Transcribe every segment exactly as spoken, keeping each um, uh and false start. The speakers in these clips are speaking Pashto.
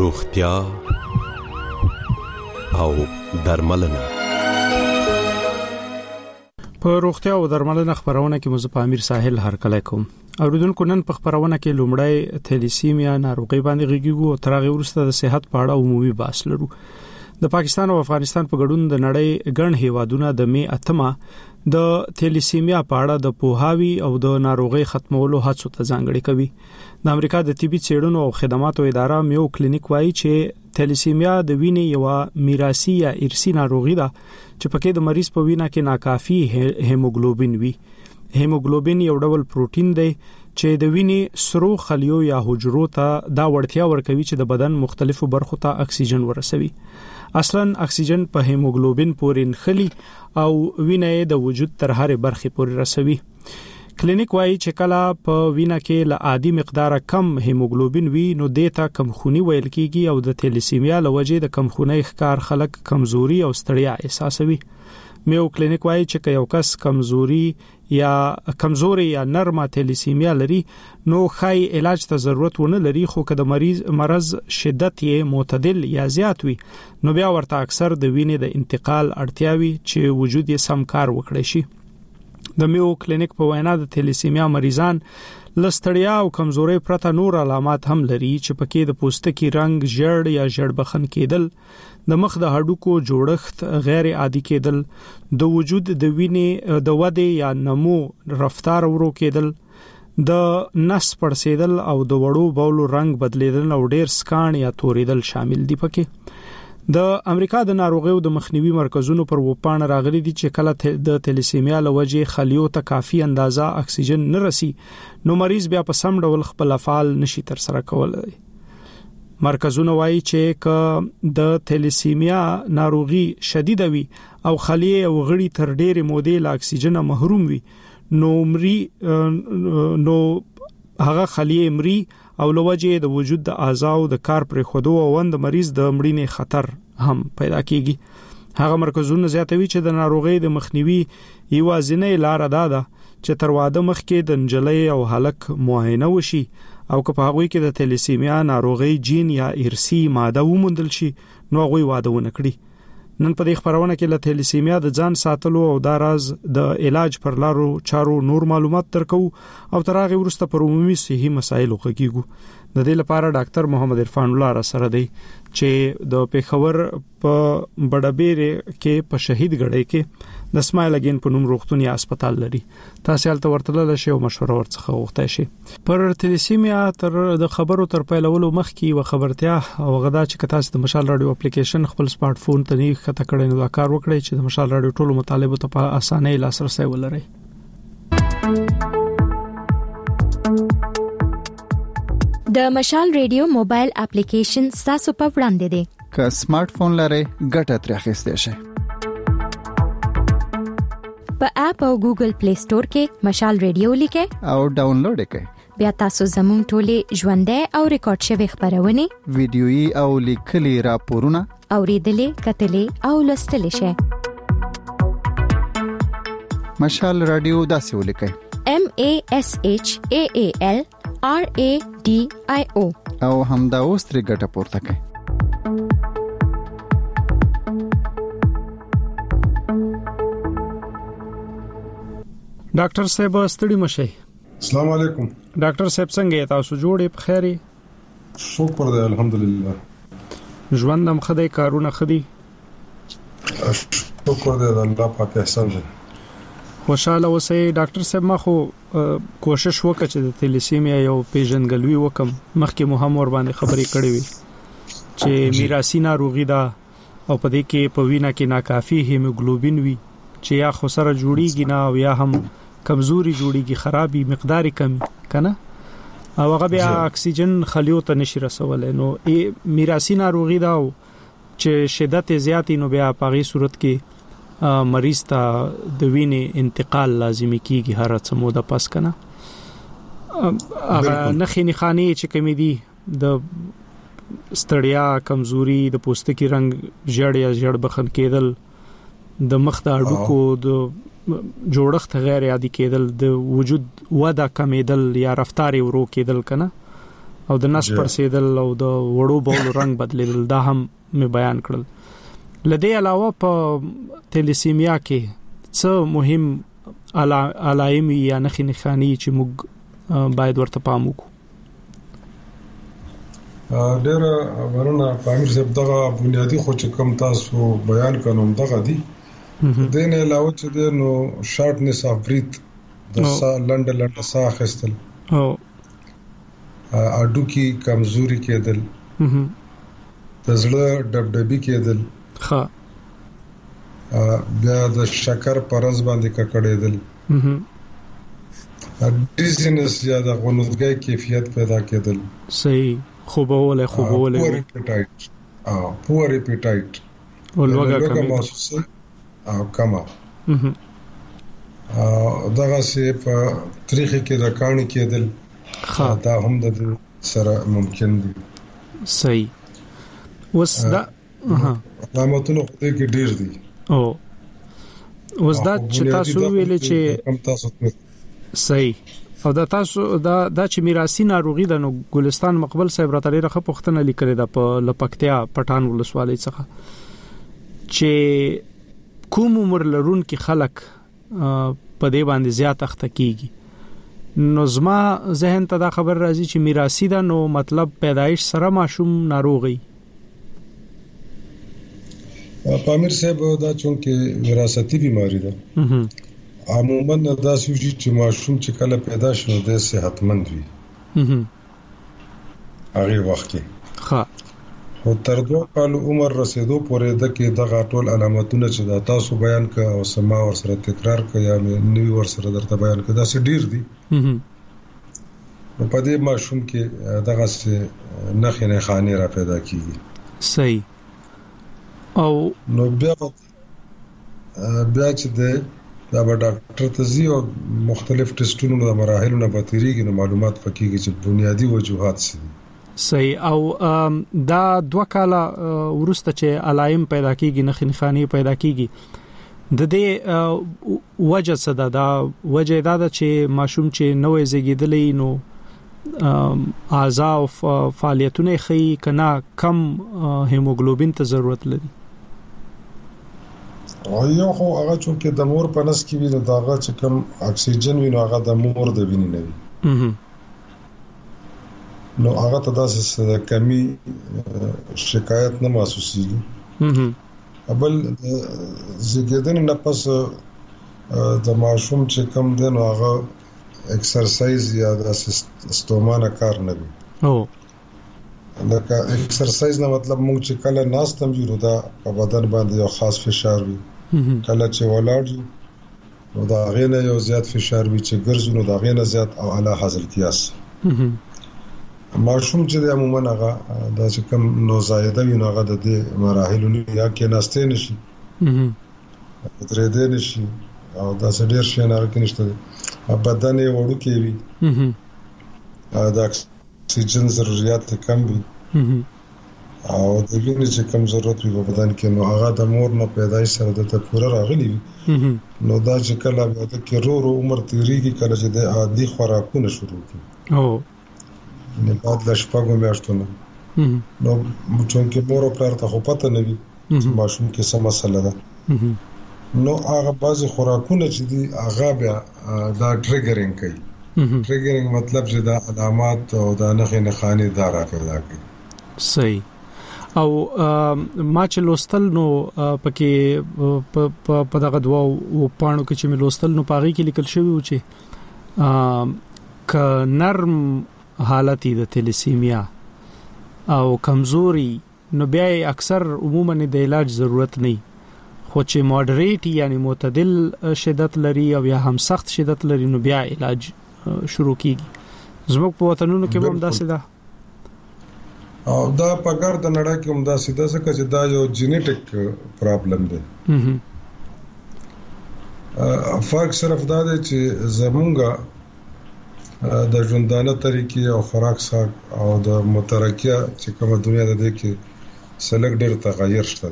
روغتیا او درملنه. په روغتیا او درملنه خبرونه کې مزه په امیر ساحل هرکلی کوم. اوریدونکو نن په خبرونه کې لومړی تھیلیسیمیا ناروغي باندې غږیږو او تر هغه وروسته د صحت په اړه عمومي بحث لرو. د پاکستان او افغانستان په ګډون د نړۍ ګڼ هیوادونه د می اتمه د تھیلیسیمیا په اړه د پوهاوی او د ناروغي ختمولو هڅو ته ځانګړي کوي. د امریکا د طبي څېړنو او خدماتو اداره میو کلینیک وایي چې تھیلیسیمیا د وینې یو میراثي یا ارثي ناروغي ده چې پکې د مریض په وینه کې ناکافي هیموګلوبین وي. هیموګلوبین یو ډول پروتین دی چې د وینې سرو خلیو یا حجرو ته دا وړتیا ورکوي چې د بدن مختلفو برخو ته اکسیجن ورسوي. اصلاً اکسیجن په هیموګلوبین پورې نخلي او وینه د وجود تر هرې برخې پورې رسوي. کلینیک وایي چې کله په وینه کې له عادي مقدار کم هیموګلوبین وي نو دیتا کمخونی ویل کیږي او د تھیلیسیمیا لوجه د کمخونی ښکار خلک کمزوري او ستړیا احساسوي. میو کلینیک وایي چې یو کس کمزوري یا کمزوري یا نرمه تھیلیسیمیا لري نو خای علاج ته ضرورت ونه لري، خو که د مریض مرز شدت یې معتدل یا زیات وي نو بیا ورته اکثر د وینې د انتقال اړتیاوي چې وجود یې سم کار وکړي شي. د میو کلینیک په وینا د تھیلیسیمیا مریضان لستړیا او کمزوري پرته نور علامات هم لري چې پکې د پوستکي رنگ ژړ یا ژړبخن کېدل، د مخ د هډوکو جوړښت غیر عادي کېدل، د وجود د وینې د وده یا نمو رفتار ورو کېدل، د نس پړسېدل او د وړو بولو رنگ بدلیدل او ډیر سکان یا توریدل شامل دي. پکې د امریکا د ناروغیو د مخنیوي مرکزونو پر وپاڼه راغلي دي چې کله د تھیلیسیمیا لوجه خلیو ته کافي اندازه اکسیجن نه رسي نو مریض بیا په سم ډول خپل افعال نشي تر سره کولای. مرکزونه وایي چې ک د تھیلیسیمیا ناروغي شدید وي او خلیه او غړي تر ډېرې مودې له اکسیجن محروم وي نو مري نو هغه خلیه مري او لوجه د وجود د اعضاء د کار پر خودو او وند مریض د مړینې خطر هم پیدا کیږي. هغه مرکزونه زیاتوي چې د ناروغي د مخنیوي یوازینۍ لار ده چې تر واده مخکې د نجلۍ او هلک معاینه وشي او که په هغه کې د تھیلیسیمیا ناروغي جین یا ارثي ماده وموندل شي نو هغه واده ونه کړي. نن په دې خبرونه کې له تھیلیسیمیا د ځان ساتلو او د راز د علاج پر لارو چارو نور معلومات درکو او تر هغه وروسته پر عمومي صحي مسایلو غږیږو. د دې لپاره ډاکټر محمد عرفان الله را سره دی چې د پیښور په بډابیر کې په شهید غړی کې د اسماعیل اگین په نوم روغتون یا هسپتال لري. تاسو هلته ورتلل شئ او مشوره ورڅخه وغوښتئ شئ. پر تھیلیسیمیا تر د خبرو تر پیلولو مخکې و خبرتیا او غدا چې تاسو د مشال رادیو اپلیکیشن خپل سمارټ فون ته نه خطا کړئ نو دا کار وکړئ چې د مشال رادیو ټولو مطالبه ته په اسانۍ لاسرسي ولرئ. د مشال ریډیو موبایل اپلیکیشن تاسو په وړاندې دی. که سمارټ فون لرئ ګټه ترې اخیستئ شئ. په اپ او ګوګل پلی سٹور کې مشال ریډیو لیکئ او ډاونلوډ کړئ. بیا تاسو زموږ ټولې ژوندۍ او ریکارډ شوی خبرونه ویډیويي او لیکلي راپورونه اوریدلې کتلې او لوستلې شئ. مشال رادیو داسې ولیکئ: M A S H A A L R A D I O او همدا اوس ترې ګټه پورته کړئ. ډاکټر صاحب ستړي مشئ. السلام علیکم. ډاکټر صاحب څنګه تاسو جوړې په خیر؟ شکر دی الحمدلله. ژوند هم خدای کارونه خدي. شکر دی الله پاک احسان دی. خوشاله اوسئ. ډاکټر صاحب ما خو کوشش وکړ چې د تھیلیسیمیا یو پیژنګلوي وکم. مخکې مو هم ور باندې خبرې کړې وي چې میراثي ناروغي ده او په دې کې په وینا کې ناکافي هیموګلوبین وي چې یا خو سره جوړیږي نه او یا هم کمزوري جوړیږي، خرابي مقدار کم کنه او هغه بیا اکسیجن خلیو ته نشي رسولای. نو میراثي ناروغي ده او چې شدت زیاتی نو بیا په غي صورت کې مریض ته د وینې انتقال لازمي کیږي هر څه موده پس کنه. هغه نخې نخانی چې کمی دي د ستړیا، کمزوري، د پوستکي رنگ ژړ یا ژړ بخن کېدل، د مخ د هډوکو د جوړښت غیر عادي کېدل، د وجود وده کمیدل یا رفتار ورو کېدل کنه او د نس پرسیدل او د وړو بولو رنگ بدلیدل دا هم می بیان کړل. لدې علاوه په تلیسیمیا کې څه مهم علائم یا نښې نښانې چې موږ باید ورته پام وکړو؟ ډېر ورونه پامیر صاحب دغه بنیادی خو چې کوم تاسو بیان کړم دغه دي. دین علاوه چې د نو شارټنس اف بریث د سا لنډ لنډ ساه اخیستل او اډو کې کمزوري کېدل د زړه ډبډبي کېدل ها بیا د شکر پرز باندې ککړېدل ډیزینس یا د غنودګۍ کیفیت پیدا کېدل صحیح خوبوله خوبوله پور اپیټایټ او پور اپیټایټ ولوګه کمی او کما دغه سي په تاریخ کې د کاني کېدل دا هم د سره ممکن دي. صحیح. وس دا علامتونه خو دې کې ډېر دي او وس دا چې تاسو ویلې چې صحیح او دا تاسو دا د چې میراثي ناروغي د نو ګلستان مقبل صاحب راته لري خه پښتنه لیکل دا په لپکتیا پټان ولسوالۍ څخه چې کوم عمر لرون کې خلک په دې باندې زیات اخته کیږي. نو زما ذهن ته دا خبر راځي چې میراثي دا نو مطلب پیدایش سره ماشوم ناروغي. پامیر صاحب دا چونکه وراثتي بیماری ده عموما دا سوجي چې ماشوم چې کله پیدا شنو د صحتمند وي هغه وخت کې ها او تر دوه کال عمر رسیدو پورې د کې د غاټول علامتونه چې دا تاسو بیان ک او سما ور سره تکرار ک یا نوی ور سره درته بیان ک دا څه ډیر دي نو په دې ماشوم کې دغه څه نخې نه خاني را پیدا کیږي. صحیح. او نو بیا بیا چې د دا به ډاکټر ته ځي او مختلف ټیسټونو د مراحلو نه بتیریږي نو معلومات پکېږي چې بنیادی وجوهات څه دي. صحیح. او دا دوه کاله ورسته چې علائم پیدا کیږي نښې نښانې پیدا کیږي د دې وجه څه ده؟ دا وجه دا ده چې ماشوم چې نوې زیږیدلې نو اعضاء او فعالیتونه خي کنا کم هیموګلوبین ته ضرورت لري. یو خو هغه چې د مور په نس کې وي نو داغه چې کم اکسیجن وي نو هغه د مور د وینې نه وي نو هغه ته داسې کمی شکایت نه محسوسيږي. بل زیږیدنې نه پس د ماشوم چې کم دی نو هغه ایکسرسایز یا د ستومانه کار نه وي. او لکه ایکسرسایز نه مطلب موږ چې کله ناستم یو دا په بدن باندې یو خاص فشار وي کله چې ولاړ نو دا غینه یو زیات فشار وي چې ګرځو نو دا غینه زیات او اعلی حاصل کیاس ماشوم چې عموما هغه دا چې کم نو زائده وي نو هغه د دې مراحلو نه یا کې ناشته نشي درې دې نشي او دا ډېر شي نه راکې نشته بدن یې وړو کې وي دا اکسیجن ضرورت کم وي او د وینې چې کم ضرورت وي په بدن کې نو هغه د مور نو پیدایش سره د ته پوره راغلي وي نو دا چې کله به د کیرورو عمر تیریږي کله چې د عادي خوراکونه شروع کی او نه بعد لا شپږو میاشتو نو چونکه مور او پلار ته خو پته نه وي ماشوم کې څه مسله ده نو هغه بعضی خوراکونه چې دي هغه بیا دا ټریګرینګ کوي. ټریګرینګ مطلب چې دا علامات او دا نښې نښانې دا را پیدا کوي. صحیح. او ما چې لوستل نو پکې په دغه دوا او پاڼو کې چې مې لوستل نو پاغي کې لیکل شوی و چې ک نرم حالت د تلیسیمیا او کمزوري نو بیا اکثر عموما د علاج ضرورت نه خو چې مودریټ یعنی معتدل شدت لري او یا هم سخت شدت لري نو بیا علاج شروع کیږي. زموږ په وطنونو کې هم داسې ده او دا په ګر د نړۍ کې هم داسې ده چې دا یو جینیټک پرابلم دی. فرق صرف دا دی چې زمونږه د ژوندانه طریقې او خوراک سره او د مترکیه چې کومه دنیا ده کې سلګ ډېر تغیر شته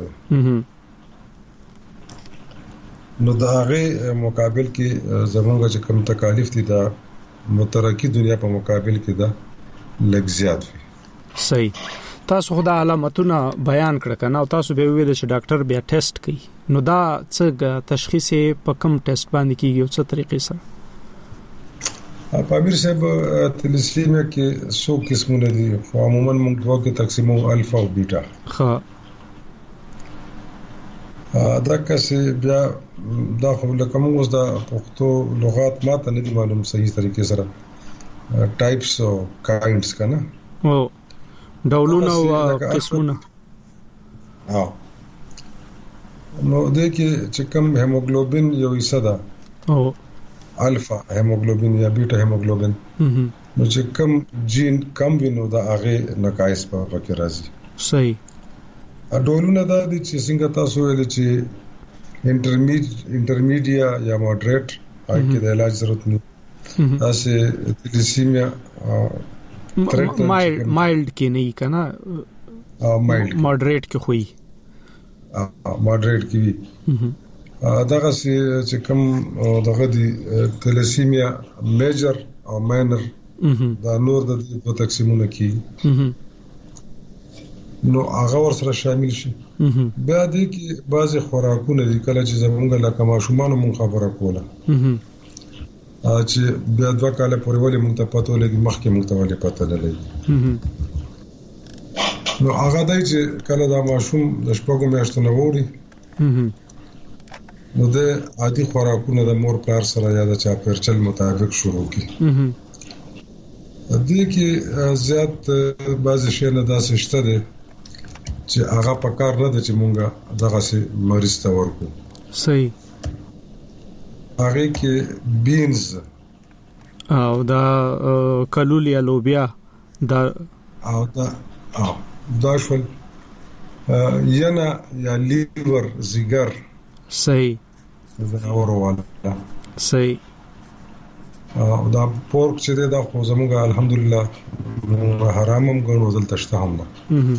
نو دا هغه مقابل کې زمونږ چې کوم تکالیف دي دا مترکی دنیا په مقابل کې دا لږ زیات وي. صحیح. تاسو خدای علامتونه بیان کړ کنه او تاسو به ویل چې ډاکټر بیا ټیسټ کوي، نو دا څه تشخیص په کوم ټیسټ باندې کیږي او څه طریقې سره؟ په امیر صاحب تلسیمیا کې څو قسمونه دي، عموما موږ دوه کې تقسیمو الفا او بیٹا. ها دا کسي بیا دا خو لکه موږ اوس دا پښتو لغات ماته نه دي معلوم صحیح طریقې سره ټایپس او کاینډز کنه او ډولونه او قسمونه. ها نو د کې چې کوم هیموګلوبین یو حصہ ده او الفا هیموګلوبین یا بیٹا هیموګلوبین، نو چې کوم جین کم وینو دا هغه نقایص په پکې راځي. صحیح. ډولونه دا دي چې څنګه تاسو ویل چې انټرمیډ انټرمیډیا یا ماډریټ هغه د علاج ضرورت نه، تاسو تلسیمیا مایلډ مایلډ کې نه کنه، مایلډ ماډریټ کې خوې ماډریټ کې وي. دغه چې کوم دغه دي تلسیمیا میجر او ماینر دا نور د دې تقسیمونه کې نو هغه ور سره شامل شي. بیا دې کې بعضي خوراکونه دي کله چې زمونږ لکه ماشومان مون خبره کوله چې بیا دوه کاله پورې ولې مونږ ته پته ولګي مخکې مونږ ته ولې پته نه لګي. نو هغه دای چې کله دا ماشوم د شپږو میاشتو نه ووري نو د عادي خوراکونه د مور پلار سره یا د چاپیرچل مطابق شروع کی. دې کې زیات بعضی شی نه داسې شته دي چې هغه په کار نه د چې مونږه دغه سي مریض ته ورکو. صحیح. هغه کې بینز او دا کلولیا لوبیا دا او دا او دا شول ینا یا لیور زیګر. صحیح. دا اورواله. صحیح. او دا پورک چې دا خو زموږه الحمدلله حرام هم ګڼو دلته شته هم نه.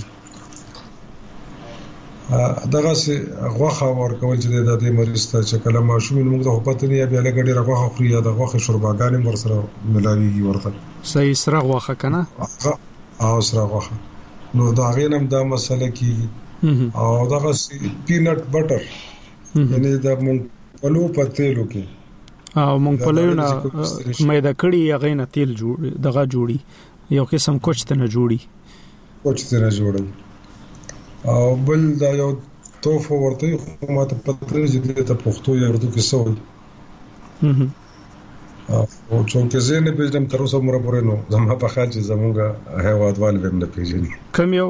دغه سي غوخه ورکول چې د دې مریض ته چې کله ماشوم موږ د خپل نه بیا لګړي راغوخه خوري یا د غوخه شورباګانې ور سره ملاويږي ورته. صحیح. سره غوخه کنه او سره غوخه نو دا غینم دا مسله کیږي. او دغه سي پینټ بټر یعنی دا مونږ په لو پتیلو کې او مونږ په لونه مېدا کړي یا غینه تیل جوړ دغه جوړي یو قسم کوچته نه جوړي کوچته نه جوړي. او بل دا یو توفو ورته خو ماته پته چې د پښتو یا اردو کې څه وایي. او څنګه زه نه پیژنم تر اوسه مور پورې نو زما په خاطر چې زمونږه هیوادوال هم نه پیژني. کوم یو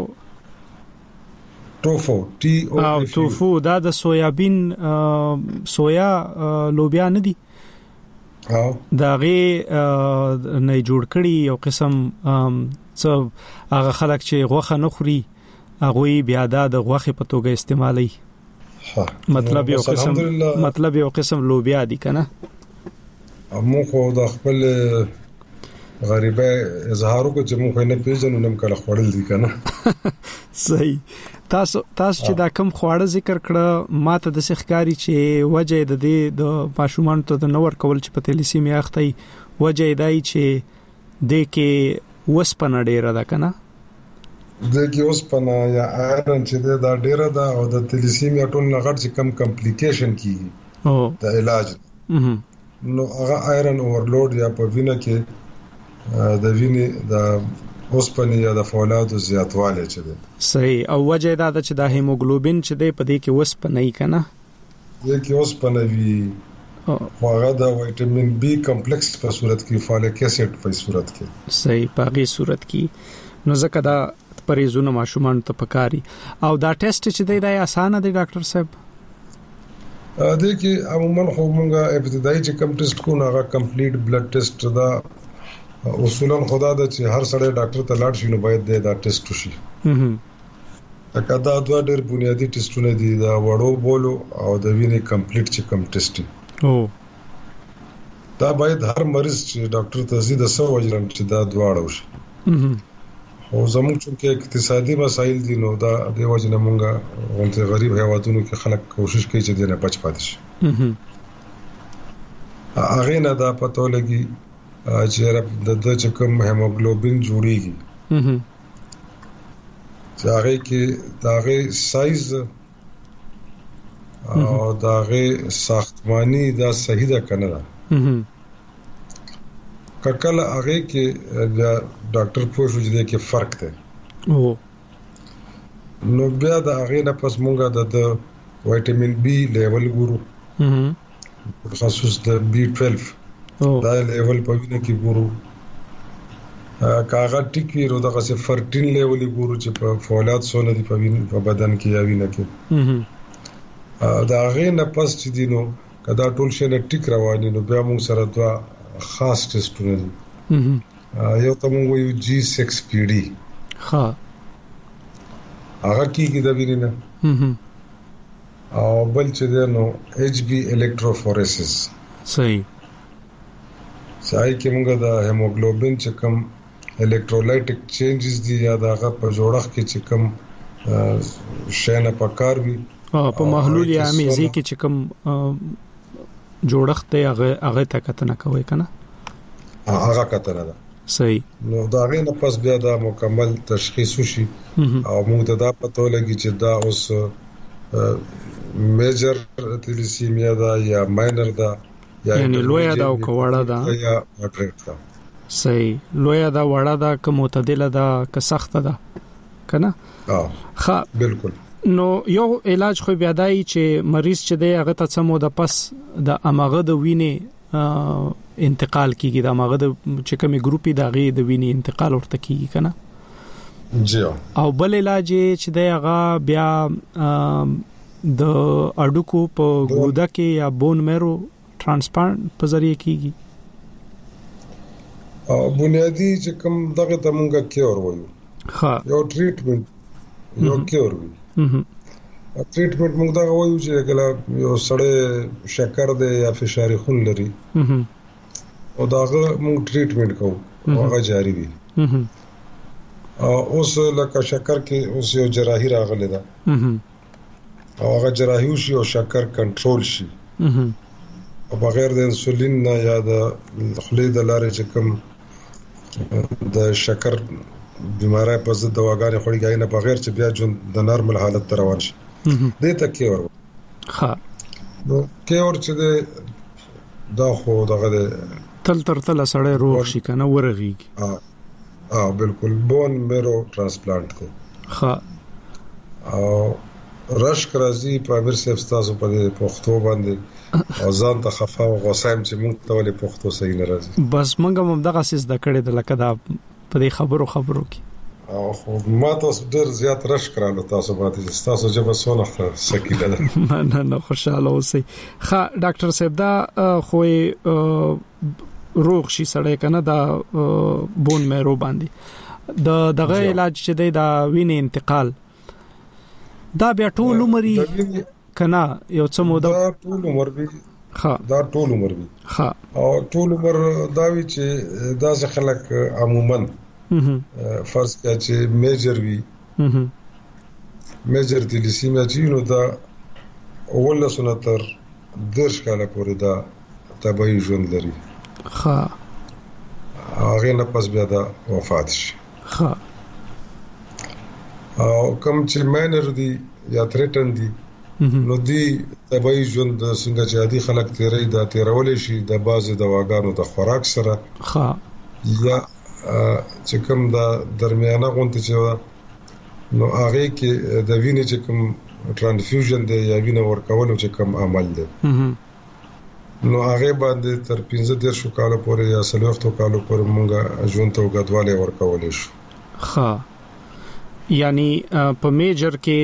توفو ټي او او توفو دا د سویابین سویا لوبیا نه دي. او دا غي نه جوړ کړي یو قسم څه هغه خلک چې غوخه نه خوري هغه بیا دا د غوخه په توګه استعمالي. مطلب یو قسم مطلب یو قسم لوبیا دي کنه. مو خو د خپل غریبه اظهارو کو چې مو نه پیژنو نم کله خوړل دي کنه. صحیح. تاسو تاسو چې دا کم خواړه ذکر کړه ماته د سخکاری چې وجه د دې د پاشومان ته د نور کول چې په تلسیمیا اخته وجه دای چې د کې وسپنه ډیره ده کنه. د کې وسپنه یا آیرن چې دا ډیره ده او د تلسیمیا ټول لغړ چې کم کمپلیکیشن کیږي او د علاج نو هغه آیرن اورلوډ یا په وینه کې د وینې د اوسپنې یا د فولادو زیاتوالی چې دی. صحیح. او وجه دا ده چې د هیموګلوبین چې دی په دې کې وسپنه یې کنه دې کې اوسپنه وي خو هغه د وایټامین بی کمپلیکس په صورت کې فالیک اسید په صورت کې. صحیح. په هغه صورت کې نو ځکه دا پریزونه ماشومان ته پکاري. او دا ټیسټ چې دی دا اسانه دی ډاکټر صاحب؟ دې کې عموما خو موږ ابتدایي چې کم ټیسټ کو نه هغه کمپلیټ بلډ ټیسټ دا اصولا خدا د چې هر سړی ډاکټر ته لاړ شي نو باید دا ټیسټ وشي. هم دا دا دوه ډېر بنیادی ټیسټونه دي دا وړو بولو او د وینې کمپلیټ چې کم ټیسټ او دا باید هر مریض چې ډاکټر ته زی د سو وجرن چې دا دواړه وشي. هم او زموږ چې اقتصادي مسایل دي نو دا د وجنه مونږه ونته غریب هیوادونو کې خلک کوشش کوي چې دنه بچ پاتې شي. هم هغه نه دا پته لګي چې د د کوم هیموګلوبین جوړیږي چې هغه کې داغه سایز او داغه ساختمانی دا صحیح ده کنه ده کله هغه کې ډاکټر پوښتنه کوي چې فرق ده او نو بیا د هغه نه پس مونږه د وټامین بي لیول ګورو خصوص د بي باندې دا لیول په وینه کې ګورو کاغه ټیکی رو دغه څه فرټین لیول ګورو چې په فعالیت سونه دي په وینه په بدن کې یا وینه کې دا هغه نه پس چې دینو کدا ټول شي نه ټیک رواني نو بیا موږ سره دوا خاص ټیسټونه دي یو ته موږ یو جی سکس پی ډي ها هغه کیږي د وینې او بل چې نو ایچ بي الکتروفورسس صحیح صحیح کې موږ د هیموګلوبین چې کوم الکترولایټک چینجز دي یا دغه په جوړښت کې چې کوم شینه پکار وي په محلول یا میزي کې چې کوم جوړښت دی هغه هغه تکتنه کوي کنه هغه کتنه ده صحیح نو دا غي نه پس بیا دا مکمل تشخیص وشي او موږ ته دا پته لګي چې دا اوس میجر تلیسیمیا دا یا ماینر دا یعنی لویا دا او کوړه دا یا ماډریټ دا صحیح لویا دا وړه دا که معتدله دا که سخته ده کنه ها ها بالکل نو یو علاج خو بیا دای چې مریض چې دی هغه ته سمو د پس د امغه د وینې انتقال کیږي د امغه د چې کومي ګروپي دغه د وینې انتقال ورته کیږي کنه جی او بل علاج چې دی هغه بیا د اډوکو په ګودا کې یا بون میرو ترانسپلانت په ذریعہ کیږي او بنیادی چې کوم دغه تمونګه کیور وایو ها یو ټریټمنټ یو کیور وي ټریټمنټ موږ دا وایو چې کله یو سړی شکر دی یا فشار خون لري او داغه موږ ټریټمنټ کوو هغه جاری وي او اوس لکه شکر کې اوس یو جراحي راغله ده او هغه جراحي شي او شکر کنټرول شي او بغیر د انسولین نه یا د خلی د لارې چې کوم د شکر بیماری په ضد دواګانې خوري نه بغیر چې بیا جون د نارمل حالت ته روان شي دې ته کې ور ها نو کې ور چې دا خو دغه تل تر تل سړی روغ شي کنه ورغيږي ها ها بالکل بون میرو ترانسپلانت کو ها او رشک راځي په امیر صاحب تاسو په پښتو باندې او ځان ته خفا او غوسایم چې موږ ته ولې پښتو صحیح نه راځي بس موږ هم دغه سیس د کړې د لکه دا په دې خبرو خبرو کې او خو ما تاسو ډیر زیات رشک راغله تاسو باندې تاسو چې به سونه سکیله ده نه نه خوشاله اوسئ ښه ډاکټر صاحب دا خو روغ شي سړی کنه دا بون میرو باندې د دغه علاج چې دی دا وینې انتقال دا بیا ټول عمر کنه یو څه موده دا ټول عمر وی ها دا ټول عمر وی ها او ټول عمر دا وی چې دا خلک عموما فرض کړه چې میجر وی میجر تلیسیمیا چې نو دا اول سنتر درش کاله پورې دا طبيعي ژوند لري ها هغه نه پس بیا دا وفات شي ها او کوم چې ماینر دي یا تریټن دي نو دی طبيعي ژوند څنګه چې عادي خلک تیرې دا تیرول شي د بازي دواګانو د خوراک سره ها یا چې کوم دا درمیانه غونډه چې نو هغه کې د وینې چې کوم ترانسفیوژن دی یا وینې ورکول چې کوم عمل دی نو هغه باندې تر پنځه دیرش کال پورې یا څلوېښت کال پورې مونږه ژوند ته غدواله ورکول شو ها یعنی په میجر کې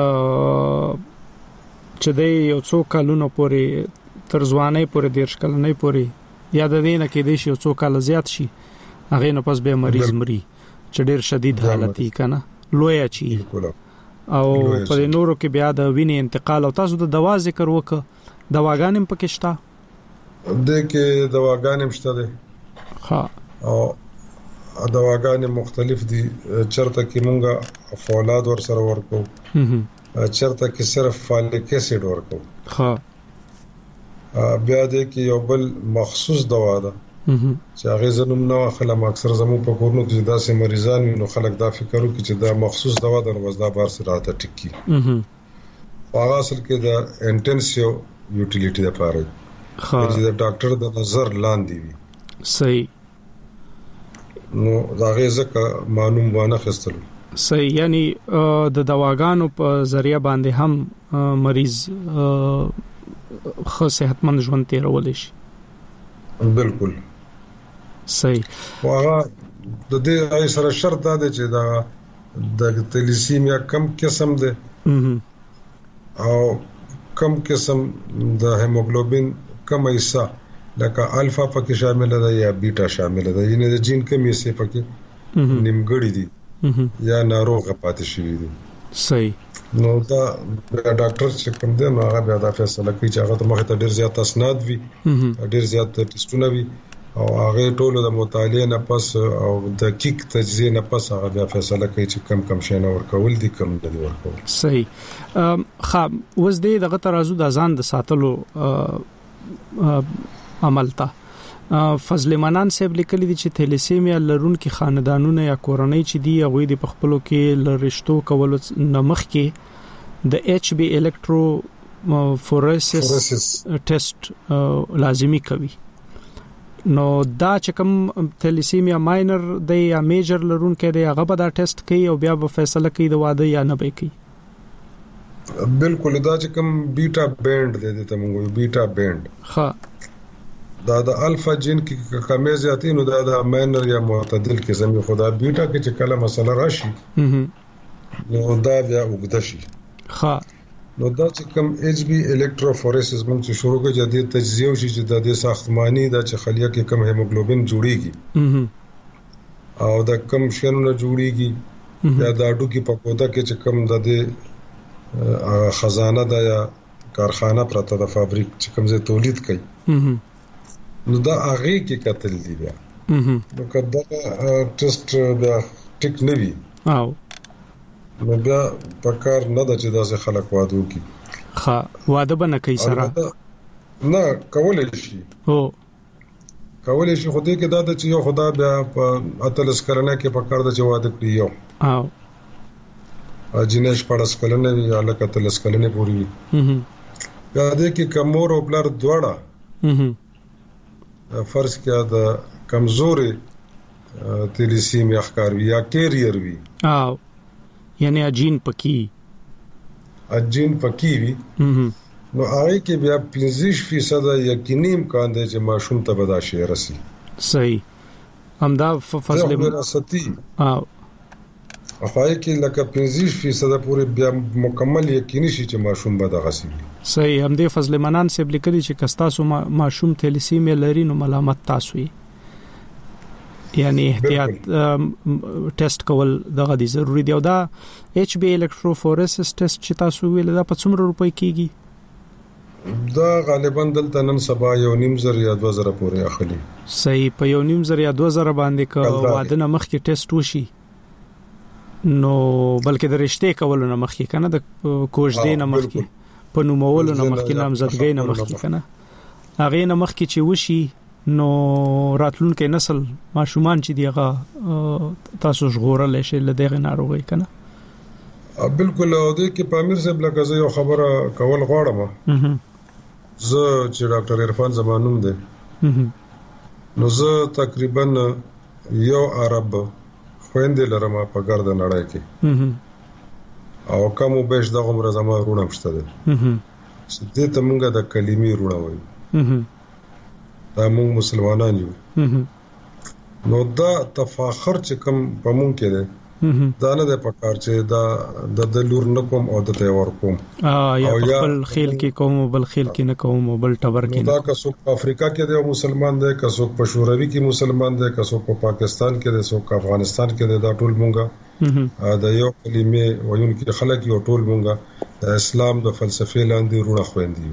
چې د یو څو کالونو پورې تر ځوانۍ پورې دیرش کلنۍ پورې یا د دې نه کې د شي څو کال زیات شي هغه نه پس به مریض مري چې ډېر شدید حالت یې کنه لوی چی او په نورو کې بیا د وینې انتقال او تاسو د دوا ذکر وکړه دواګانې پکې شته د کې دواګانې شته ده ها او دواګانې مختلف دي چرته کې مونږه فولاد ور سره ورکو چرته کې صرف فالیک اسید ورکو ها بیا د کې یو بل مخصوص دوا ده چې هغه زنوم نو خلک اکثر زمو په کورونو کې داسې مریضان نو خلک دا فکر کوي چې دا مخصوص دوا د وزدا بار سره راته ټکی هغه اصل کې د انټنسیو یوټیلیټي لپاره چې د ډاکټر د نظر لاندې وي صحیح نو دا غیزه معلوم وانه خستل صحیح یعنی د دواګانو په ذریعہ باندې هم مریض خو صحتمند ژوند تیرول شي بالکل صحیح واغه د دې ای سره شرط ده چې دا د تلیسیمیا کم قسم ده او کم قسم د هیموګلوبین کم ایسا لکه الفا پکې شامل ده یا بیٹا شامل ده یعنی د جین کمی سي پکې نیمګړی دي یا ناروغ پاتې شوی دي صحیح نو دا ډاکټر چې کوم دی نو هغه بیا دا فیصله کوي چې هغه ته مخه ته ډیر زیات اسناد وي ډیر زیات ټیسټونه وي او هغه ټول د مطالعه نه پس او دقیق تجزیه نه پس هغه بیا فیصله کوي چې کم کم شي نه ورکول دي کم دي ورکول صحیح خا وز دې دغه ترازو د ځان د ساتلو عمل تا فضل منان صاحب لیکلي دي چې تھیلیسیمیا لرونکو خاندانونو یا کورنۍ چې دی هغه د پخپلو کې لرشتو کول نمخ کې د ایچ بی الکترو فورسس ټیسټ لازمی کوي نو دا چې کوم تھیلیسیمیا ماینر دی یا میجر لرونکو دی هغه به دا ټیسټ کوي او بیا به فیصله کوي د واده یا نه به کوي بالکل دا چې کوم بیٹا بینډ دی ته موږ بیٹا بینډ ها دا د الفا جین کې کمې زیاتې نو دا د ماینر یا معتدل قسم خدا بیٹا کې چې کله مسله راشي نو دا بیا وګد شي ها نو دا چې کوم ایچ بی الکتروفورسس موږ چې شروع کړو جدي تجزیه شي چې د ساختماني دا چې خلیه کې کم هیموګلوبین جوړیږي او دا کم شنونه جوړیږي یا دا اډو کې په کودا کې چې کم د خزانه دا یا کارخانه پرته د فابریک چې کوم ځای تولید کوي نو دا هغه کې قتل دی بیا نو کدا ټیسټ بیا ټیک نه وی او نو بیا پکار نه د چې داسې خلک واده وکي ها واده به نه کوي سره نه کولای شي او کولای شي خو دې کې دا چې یو خدا بیا په اتلس کلنه کې پکار د چې واده کړی یو او اجنش پړس کلنه وی الک اتلس کلنه پوری وی بیا دې کې کمور او بلر دوړه فرض کیا د کمزوري تلیسیمیا ښکار وی یا کیریئر وی او یعنی اجین پکی اجین پکی وی نو هغه کې بیا پنځه فیصد یقیني امکان دی چې ماشوم ته به دا شی راسي صحیح همدا فضل وراثتي او هغه کې لکه پنځه فیصد پورې بیا مکمل یقیني شي چې ماشوم به دا غسي صحیح هم دې فضل منان صاحب لیکلي چې کستاسو ماشوم تلیسیمیا لري نو ملامت تاسو یعنی احتیاط ټیسټ کول دغه دي ضروری دی او دا ایچ بی الکتروفورسس ټیسټ چې تاسو ویل دا په څومره روپۍ کیږي دا غالبا دلته نن سبا یو نیم زر یا دوه زره پورې اخلي صحیح په یو نیم زر یا دوه زره باندې کو واده نه مخکې ټیسټ وشي نو بلکې د رشته کولو نه مخکې کنه د کوژدې نه مخکې په نومولو نه مخکې نامزدګۍ نه مخکې کنه هغه نه مخکې چې وشي نو راتلونکي نسل ماشومان چې دیغه تاسو ژغورل شي لدغه ناروغي کنه بالکل او دې کې پامیر صاحب لکه زه یو خبره کول غواړم زه چې ډاکټر عرفان زمانوم دی نو زه تقریبا یو عرب خويندې لرم په ګرد نړۍ کې او کوم بهش د عمر زما رونه مشته ده چې دې ته مونږه د کلمې رونه وایو دا مونږ مسلمانان یو نو دا تفاخر چې کوم په مونږ کې ده دا نه د پکار چې دا د لور نه کوم او د ته ور کوم او یا بل خیل کې کوم بل خیل کې نه کوم بل ټبر کې دا که څوک افریقا کې دی مسلمان دی که څوک په شوروي کې مسلمان دی که څوک په پاکستان کې دی څوک افغانستان کې دی دا ټول مونږه دا یو کلمې وایون کې خلک یو ټول مونږه د اسلام د فلسفې لاندې روڼه خويندې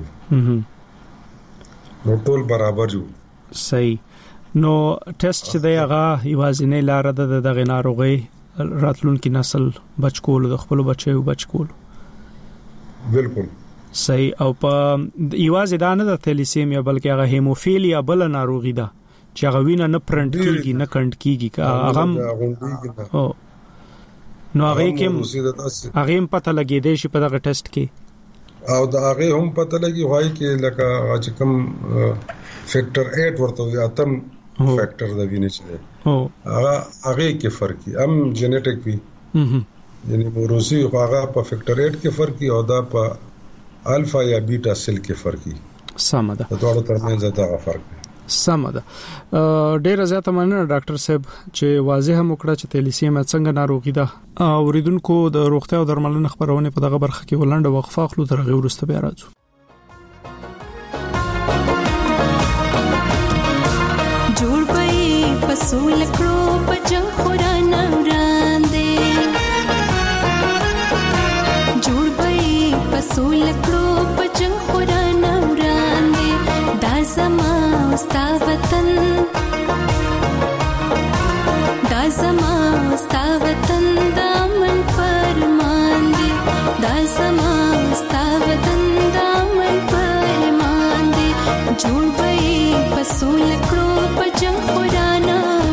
نو ټول برابر یو صحیح نو ټیسټ چې دی هغه یوازینی لار ده د غناروغي راتلونکي نسل بچکول د خپل بچو بچکول بالکل صحیح او په یوازې دا نه د تلیسیمیا بلکې هغه هیموفیلیا بل ناروغي ده چې هغه وینه نه پرنټ کیږي نه کڼټ کیږي هغه او نو هغه کې هغه هم پته لګیدې شي په دغه ټیسټ کې او دا هغه هم پته لګي وای کې لکه چې کوم فیکٹر آٹھ ورته وي اتم فیکٹر د وینې چې او هغه هغه کې فرق کی ام جینیټک وی یعنی موروثي هغه په فیکٹر آٹھ کې فرق کی او دا په الفا یا بیٹا سیل کې فرق کی سمه ده دا ټول ترمنځ دا فرق دی سمه ده ډیر زیاته مننه ډاکټر صاحب چې واضح مکړه چې تیلیسیمیا څنګه ناروغي ده اوریدونکو د روغتیا او درملنې خبرونه په دغه برخه کې ولنډه وقفه اخلو تر غوړ وروسته بیا راځو جوړ پي پسول کړو پجن خورانه وړاندې جوړ پي پسول کړو پجن خورانه وړاندې دا زما ستا وطن دا زما ستا وطن دا من فرمان دی دا زما ستا وطن دا من فرمان دی جوړ پي پسول کړو پجن خورانه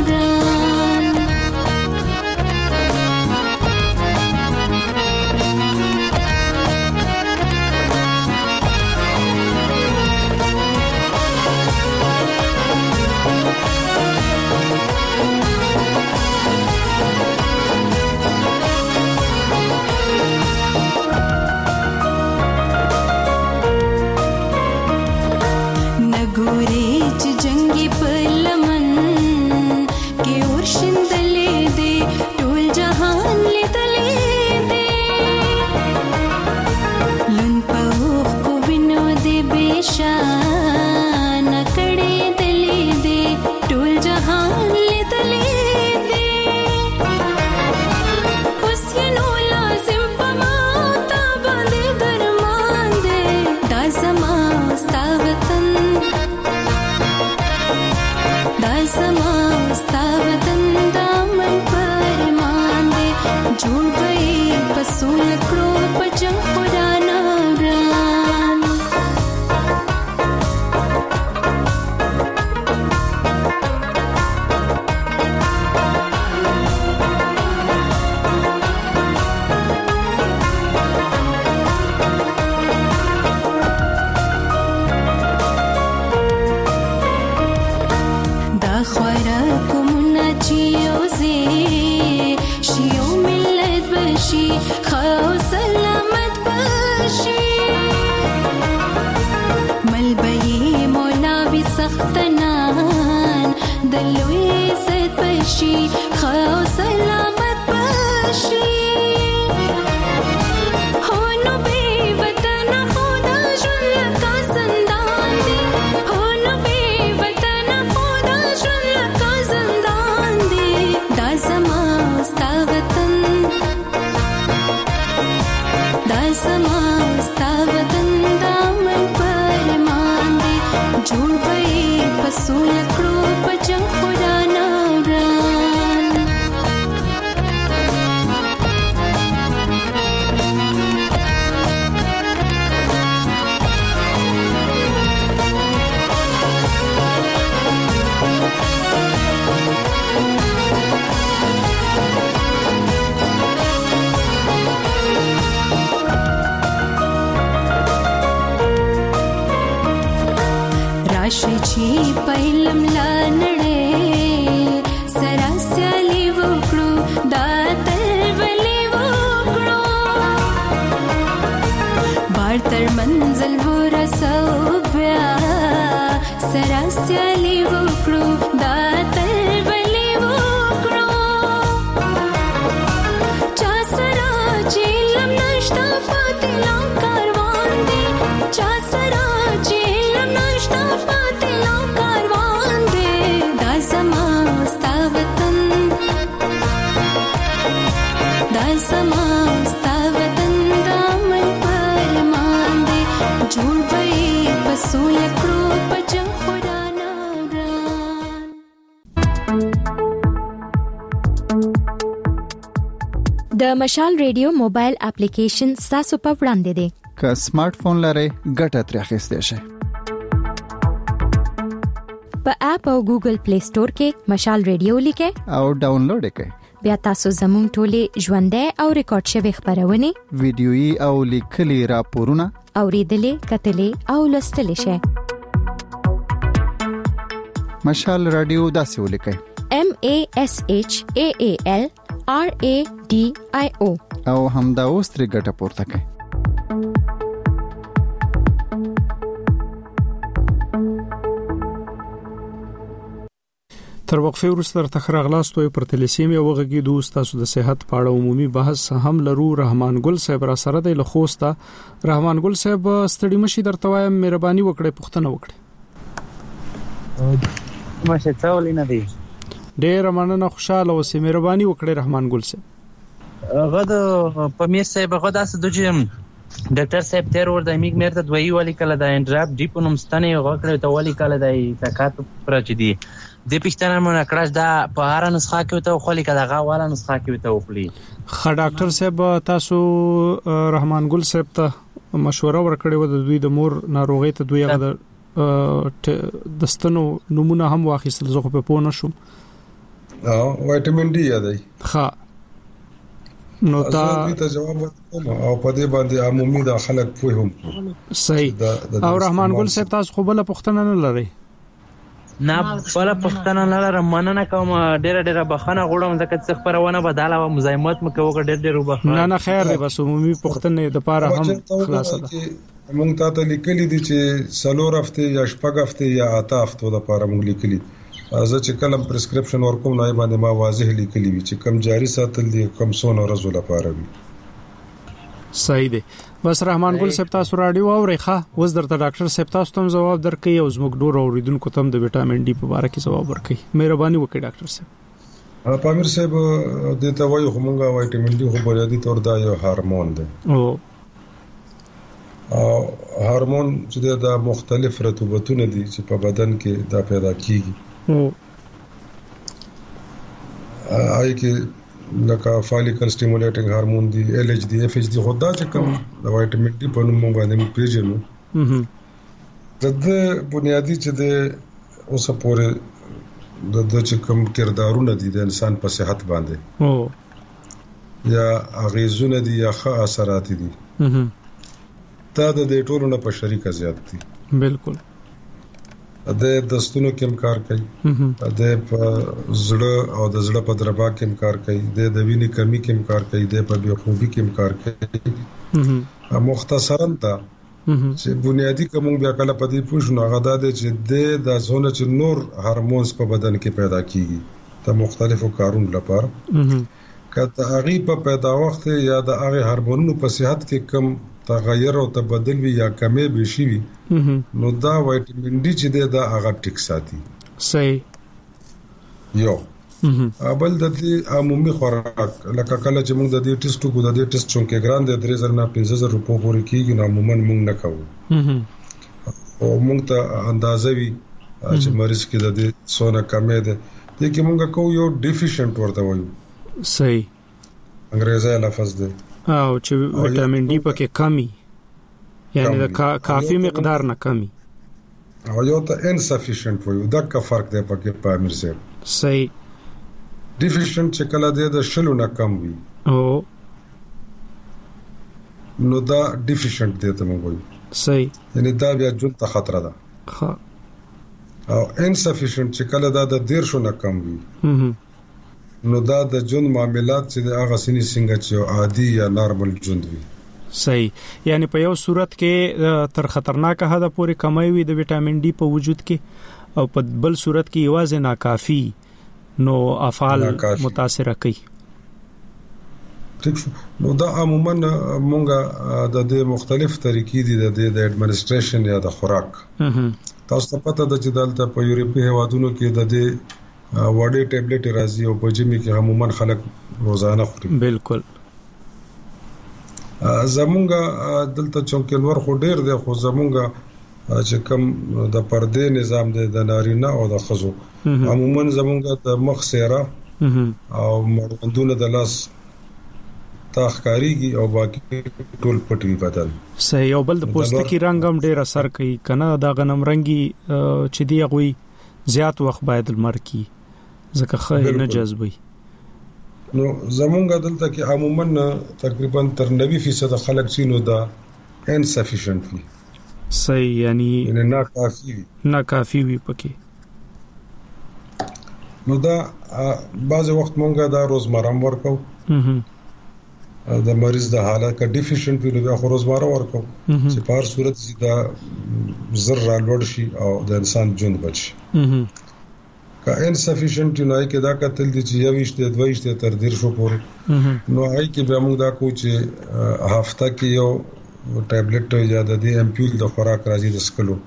د مشال ریډیو موبایل اپلیکیشن تاسو په وړاندې دی که سمارټ فون لرئ ګټه ترې اخیستئ شئ په اپ او ګوګل پلی سٹور کې مشال ریډیو لیکه او ډاونلوډ کړئ. بیا تاسو زموږ ټولې ژوندۍ او ریکارډ شوی خبرونه ویډیويي او لیکلي راپورونه اوریدلې کتلې او لوستلې شئ. مشال رادیو داسې ولیکئ: M A S H A A L R A D I O او همدا اوس ترې ګټه پورته کړئ. تر وقفه وروسته تر تخراغلاستوي پر تلسیمیا وغږی دوست تاسو د صحت په اړه عمومي بحث هم لرو. رحمان ګل صاحب را سره د لخوستا. رحمان ګل صاحب ستړي مشي درته وایم مهرباني وکړئ پوښتنه وکړئ. ماشه څول نه دی. ډیر مننه خوشاله اوسئ مهرباني وکړئ رحمان ګل صاحب. غد په مې صاحب غد اس د جیم ډاکټر صاحب تیر ور د میګ مرته دوی والی کله د انډراپ ډیپونم ستنه غکړه ته والی کله د تکات پرچ دی د پښتنه مونږ کړه دا په هر نسخه کې ته خو لیکه دغه والا نسخه کې ته وخلی. خ ډاکټر صاحب تاسو رحمان ګل صاحب ته مشوره ورکړې و د دوی د مور ناروغي ته دوی هغه دستنو نمونه هم واخیستل زه په پونه شوم. اه وټامین ډي یادای. ښه نو تا ته جواب ورکوم او په دې باندې عمومي د خلک په هم صحیح. او رحمان ګل صاحب تاسو خو بل پښتنه نه لري؟ نه بل پښتنه نه لرم. مننه کوم ډیره ډیره بخښنه غواړم ځکه چې خبرونه بداله او مزاحمت مکو ډیر ډیر وبخښه. نه نه خیر دی بس عمومي پښتنه د پاره هم خلاصه ده. موږ ته ته لیکلي دي چې سلور هفته یا شپږ هفته یا اته هفته د پاره موږ لیکلي. زه چې کلم پرسکرپشن ورکوم نه باندې ما واضح لیکلي وي چې کم جاری ساتل دي کم سون ورځو لپاره وي. صحیح دی. بس رحمان ګل صاحب تاسو رادیو اورئ ښه اوس درته ډاکټر صاحب تاسو ته جواب درکړي او زموږ ډور اوریدونکو ته د وټامین ډي په اړه کې جواب ورکړي. مهرباني وکړئ ډاکټر صاحب. پامیر صاحب د ته وایو همغه وټامین ډي خو بنیادی تور دا یو هورمون دی. او او هورمون چې د مختلف رطوبتونه دي چې په بدن کې دا پیدا کیږي. او آی کې لکه فالیکل سټیمولیټینګ هورمون دی ال ایچ دی اف ایچ دی خدا چې کوم د وټامین ډي په نوم باندې پیژنو. د بنیادی چې د اوس پورې د د چې کوم کردارونه دي د انسان په صحت باندې او یا اغیزونه دي یا ښه اثرات دي دا د دې ټولو نه په شریکه زیات دي. بالکل. د دستونو کې کار کوي د په زړه او د زړه په دربا کې کار کوي د د وینې کمی کې کار کوي د په بیخوبي کې کار کوي. مختصراً دا چې بنیادی کوم بیا کله په دې پوښتنه غدا ده چې د د زونه چې نور هورمونز په بدن کې پیدا کیږي د مختلفو کارونو لپاره کله هغه په پیدا وخت یا د هغه هورمونونو په صحت کې کم تغیر او تبدل وی یا کمی به شي نو دا وټامین ډي چې دا هغه ټیک ساتي. صحیح. یو ابل د دې عمومي خوراک لکه کله چې موږ د دې ټیسټو کو د دې ټیسټ چونکه ګران د درې زره نه پنځه زره روپو پورې کیږي نو عموما موږ نه کوو. او موږ ته اندازه وی چې مریض کې د دې سونه کمی ده د کې موږ کوو یو ډیفیشنت ورته وایو. صحیح. انګریزي لفظ ده او چې وټامین ډي پکې کمی یعنی دا کافی مقدار نه کمی او یو ته انسفیشنت وایو دا کا فرق دی پکې په امیر صاحب. صحیح. ډیفیشنت چې کله دی د شلو نه کم وي او نو دا ډیفیشنت دی ته موږ وایو. صحیح. یعنی دا بیا جون ته خطر ده. ها او انسفیشنت چې کله دا د ډیر شو نه کم وي نو دا د جون معاملات چې د هغه سني څنګه چې عادي یا نارمل جون وي. صحیح. یعنی په یو صورت کې تر خطرناک حد پورې کمی وي د وټامین ډي په وجود کې او په بل صورت کې یوازې ناکافي نو افعال متاثر کوي. ٹھیک شو. نو دا عموما مونږه د دې مختلف طریقې دي د د اډمنسټریشن یا د خوراک. تاسو ته پته ده چې دلته په یورپی هوادونو کې د دې وړې ټابلیټ راځي او په جمی کې عموما خلک روزانه خوري. بالکل. زمونږه دلته چونکه نور خو ډیر دی خو زمونږه چې کوم د پردې نظام دی د نارینه او د ښځو عموما زمونږه د مخ سیره او مړوندونه د لاس تاخکاریږي او باقي ټول پټوي بدن. صحیح. او بل د پوستکي رنگ هم ډیر اثر کوي کنه دا غنم رنگي چې دی غوي زیات وخت باید لمر کی ځکه خې نه جذبي. نو زمونږ دلته کې عموما تقریبا تر نوي فیصد خلک چې نو دا insufficient وي. صحیح یعنی نه ناکافي وي. ناکافي وي پکې. نو دا بعض وخت مونږه دا روزمره ورکو. هم د مریض د حالت کا ډیفیشنټ وي نو خو روزمره ورکو چې په هر صورت چې دا زر را لوړ شي او د انسان ژوند بچي. هم کا انسفیشنٹ نه کې دا کتل دي چې یويشت د دویشت تر ډیر شو پورې نو هاي کې به موږ دا کو چې هفته کې یو ټابلیټ یا د دې امپیول د خوراک راځي د سکلو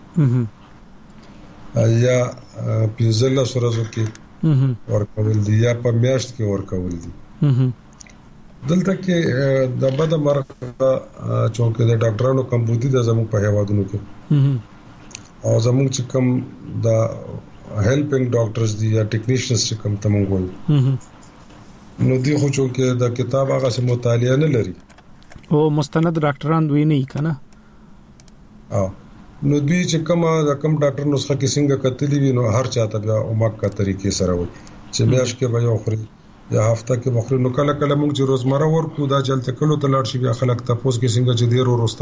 یا پنځله سورزو کې ورکول دي یا په میاشت کې ورکول دي. دلته کې د بد مرغ چونکه د ډاکټرانو کمبودي د زموږ په هوادونو کې او زموږ چې کوم د هیلپینګ ډاکټرز دي یا ټیکنیشنز چې کوم تمون وایي نو دی خو چونکه د کتاب هغه سم مطالعه نه لري او مستند ډاکټران دوی نه کنه اه نو دوی چې کوم د کوم ډاکټر نسخه کې څنګه کتلی وي نو هر چاته بیا اومکه طریقې سره وي چې میاش کې به یو خوري یا هفته کې مخري نو کله کله موږ چې روزمره ورکو دا چلته کلو تلار شي بیا خلک تاسو کې څنګه چې ډیر ورسته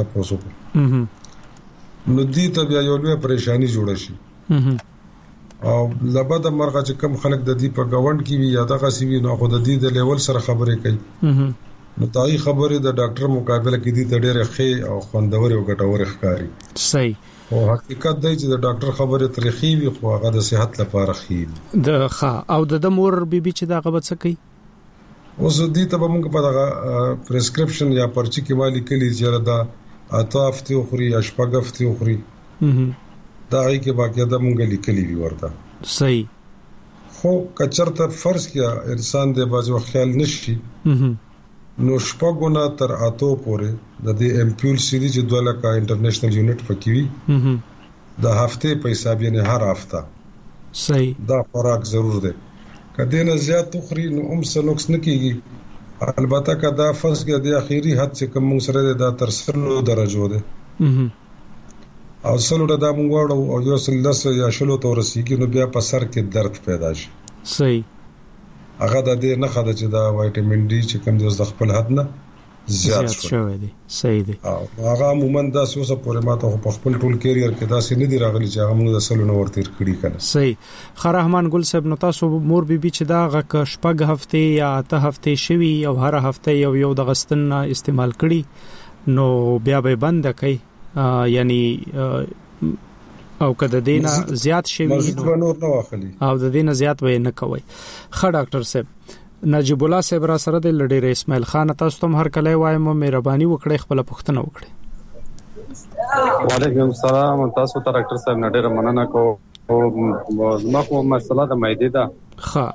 پوسو نو دې ته بیا یو لوی پریشانی جوړه شي او لبد مرغه چې کم خلک د دې په گاوند کې وي یا دغه سی وي نو خو د دې د لیول سره خبرې کوي نو تای خبرې د ډاکټر مقابله کې دي ته ډېر ښه او خوندور او ګټور ښکاری. صحیح. او حقیقت دی چې د ډاکټر خبره تاریخي وي خو هغه د صحت لپاره خیر د ښه او د مور بیبي چې دا غبط څه کوي اوس دې ته به موږ په دغه پرسکرپشن یا پرچی کې مالي کلی چې دا اطاف ته خوري یا شپږ هفته خوري دا هي کې باقاعده موږ لیکلي وي ورته. صحیح. خو کچرته فرض کیا انسان د بازو خیال نشي نو شپږونه تر اتو پورې د دې امپیول سیدي چې دوه لکه انټرنیشنل یونټ پکې وي د هفته په حساب یې نه هر هفته. صحیح. دا خوراک ضرور دی کله نه زیات تخري نو هم سنوکس نه کیږي البته کدا فرض کې د اخیری حد چې کوم سره د تر سلو درجو ده او سلو د موږ وړو او یو سل لس یا شلو تورسيږي نو بیا په سر کې درد پیدا شي. صحیح. هغه د دې نه خاله چې دا وایټامین ډي چې کوم د خپل حد نه زیات شوی دی. صحیح دی. او هغه عموما دا سوسه پورې ماته په خپل ټول کیریئر کې دا سې نه دی راغلی چې هغه موږ د سلو ورته کړی کړه. صحیح. خیر رحمان ګل صاحب نو تاسو مور بیبي چې دا غ شپږ هفته یا اته هفته شوي او هر هفته یو یو د غستن استعمال کړي نو بیا به بند کړي یعنی او کده دینه زیات شوی نو نور نه واخلي او د دینه زیات وای نه کوي. خ ډاکټر صاحب نجیب الله صاحب را سره د لډیر اسماعیل خان تاسو ته هر کله وایم مهرباني وکړئ خپل پوښتنه وکړئ. وعلیکم السلام تاسو ته ډاکټر صاحب نډیر مننه کوم زما کوم مسله د معدې ده. ښه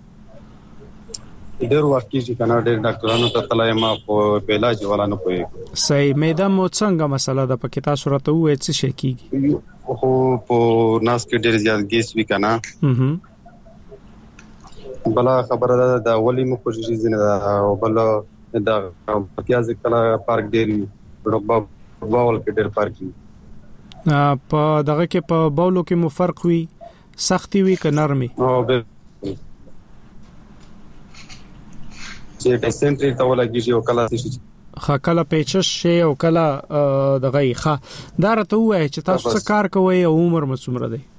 ډیر وخت کې چې کنه ډیر ډاکټرانو ته تلای ما په علاج ولا نه کوي. صحیح. معده مو څنګه مسله ده پکې تاسو راته وایي څه شي کیږي خو په ناس کې ډیر زیات ګیس وی کنه هم بلا خبره ده د ولی مو کوشش زنه او بل د پیاز کلا پارک ډیر ډوبا باول کې ډیر پارک په دغه کې په باولو کې مو فرق وي سختي وي که نرمي او به چې ډیسنټری ته ولګي او کلا شي خاکله پیچش شي او کله دغه ښه دا راته وایي چې تاسو څه کار کوئ او عمر مو څومره دی؟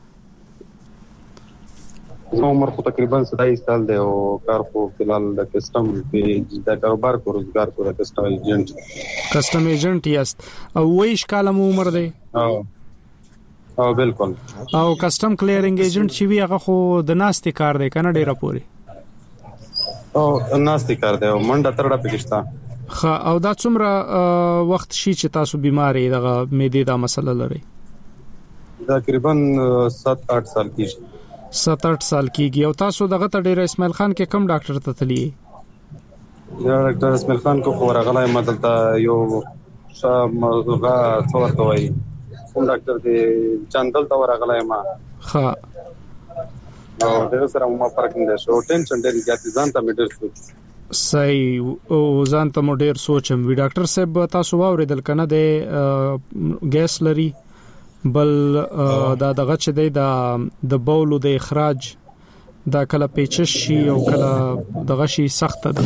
عمر خو تقریبا ستایس سال دی او کار خو فلحال د کسٹم د کاروبار کو روزګار کو د کسٹم ایجنټ کسٹم ایجنټ یاست او وایش کاله مو عمر دی؟ او او بالکل او کسٹم کلیرینګ ایجنټ چې وی هغه خو د ناستې کار دی کنه ډیره پوری او ناستې کار دی او منډه ترډه پکښتا خا او دا څومره وخت شي چې تاسو بیماری دغه معدې دا مسله لري؟ تقریبا سات آټ سال کېږي. سات آټ سال کېږي او تاسو دغه ته ډیر اسماعیل خان کې کوم ډاکټر ته تللی؟ یا ډاکټر اسماعیل خان کو خو راغلای مدلته یو شاه موضوعه څورته وای کوم ډاکټر دی چاندل تا راغلای ما ها او دغه سره ما فرق نه شو ټینشن ډیر زیات ځان ته میډر شو. صحیح. او ځان ته مو ډیر سوچم وی ډاکټر صاحب تاسو واوریدل کنه د ګیس لري بل دا دغه چې دی د د بولو د اخراج دا کله پیچش شي او کله دغه شي سخت ده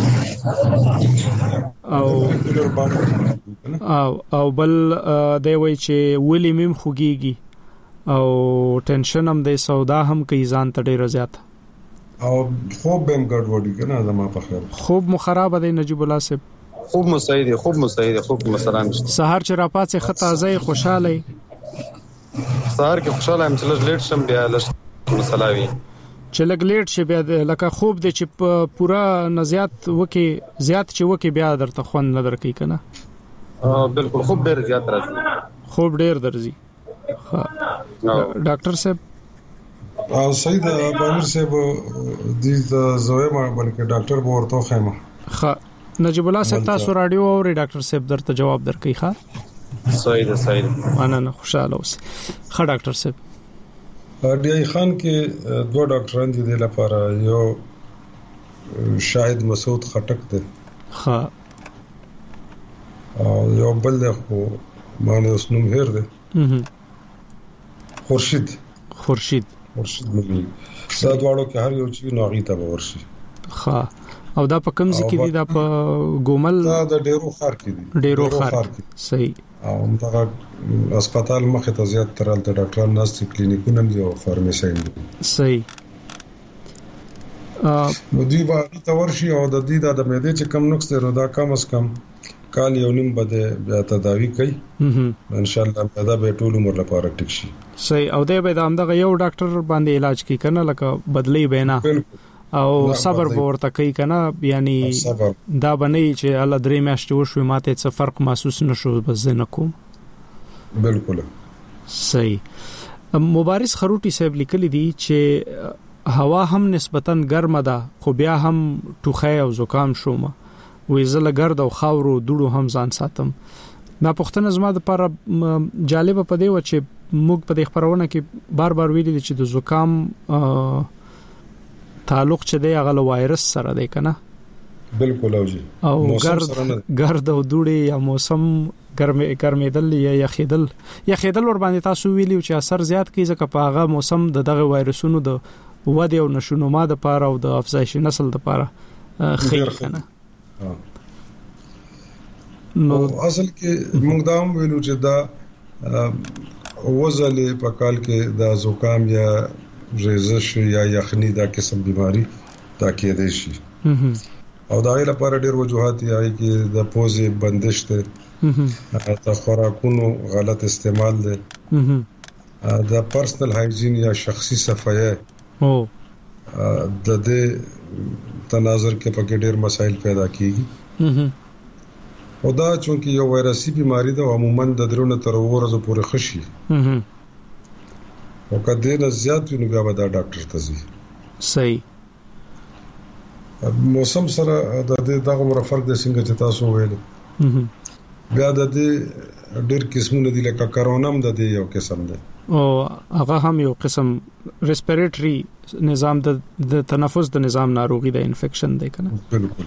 او او او بل دی وای چې ولی مم خوږيږي او ټنشن هم د سودا هم کوي ځان ته ډیر زیات او خوب هم ګډوډي کنه زما په خیر خوب مو خراب دی نجیب الله صاحب خوب مو صحیح دی خوب مو صحیح دی خوب مو سلام سحر چې را پاتې خطا ځای خوشاله سحر کې خوشاله هم چې لږ لیټ شم بیا لږ مسلاوي چې لږ لیټ شي بیا لکه خوب دی چې پورا نزيات وکي زیات چې وکي بیا درته خوند نه درکې کنه اه بالکل خوب ډیر زیات راځي خوب ډیر درځي ها ډاکټر صاحب او سید بامر صاحب د زوی ما بلکې ډاکټر ورته خیمه ها نجیب الله صاحب تاسو رادیو او ډاکټر صاحب درته جواب درکې ښه صحیح ده صحیح ده انا نه خوشاله اوس ښه ډاکټر صاحب ډي آی خان کې دوه ډاکټران دي د لپاره یو شاهد مسعود خټک دی ها او یو بل له خو مانه اوس نوم هیر دی خورشید خورشید خورشید ملي سادواړو کې هر یو چې نوغي ته ورشي ها او دا په کوم ځکه دي دا په ګومل دا د ډیرو خار کې دي ډیرو خار کې صحیح او دا هسپتال مخه ته زیات ترال ته ډاکټران ناستي کلینیکونه دي او فارمیسین دي صحیح ا نو دی به تور شي او د دې د مېده چې کم نقص دی دا کم اس کم کال یو نیم بده بیا تداوی کوي ان شاء الله دا به ټول عمر لپاره ټیک شي صحیح او دا به د امدغه یو ډاکټر باندې علاج کوي کنه لکه بدلی بینا او صبر ورته کوي کنه یعنی دا باندې چې الله درې میاشتې وشو ماته څه فرق محسوس نشو بس نه کوم بالکل صحیح مبارز خروټي صاحب لیکلي دي چې هوا هم نسبتاً ګرمه ده خو بیا هم ټوخه او زکام شوم وې زله ګرد او خاورو دوړو هم ځان ساتم ما پښتنه زما د لپاره جالب پدې و چې موږ په دې خبرونه کې بار بار ویلي چې د زکام تعلق چې دی هغه له وایرس سره دی کنه بالکل او جی او ګرد ګرد او دوړي یا موسم ګرمه ګرمېدل یا یخېدل یخېدل ور باندې تاسو ویلو چې اثر زیات کوي ځکه په هغه موسم د دغه وایرسونو د وده او نشونما د پاره او د افزایش نسل د پاره خیر کنه نو اصل کې موږ دا هم ویلو چې دا وزله په کال کې د زکام یا ریزش یا یخنی دا قسم بیماری دا کېدای شي او دا غیر لپاره ډېر وجوهات یې چې د پوزې بندش ته د خوراکونو غلط استعمال دی د پرسنل هایجین یا شخصي صفایي او د دې تناظر کې پکې ډېر مسایل پیدا کیږي او دا چونکی یو وایرسي بیماری ده عموما د درونه تر ورځې پورې خشي او کله نه زیات ویني بیا به دا ډاکټر ته ځي صحیح موسم سره د دې دغه مر فرق د څنګه چې تاسو ویل بیا د دې ډېر قسمونه دي لکه کرونا هم د دې یو قسم ده او هغه هم یو قسم ریسپیریټری نظام د د تنفس د نظام ناروغي د انفیکشن دی کنه بالکل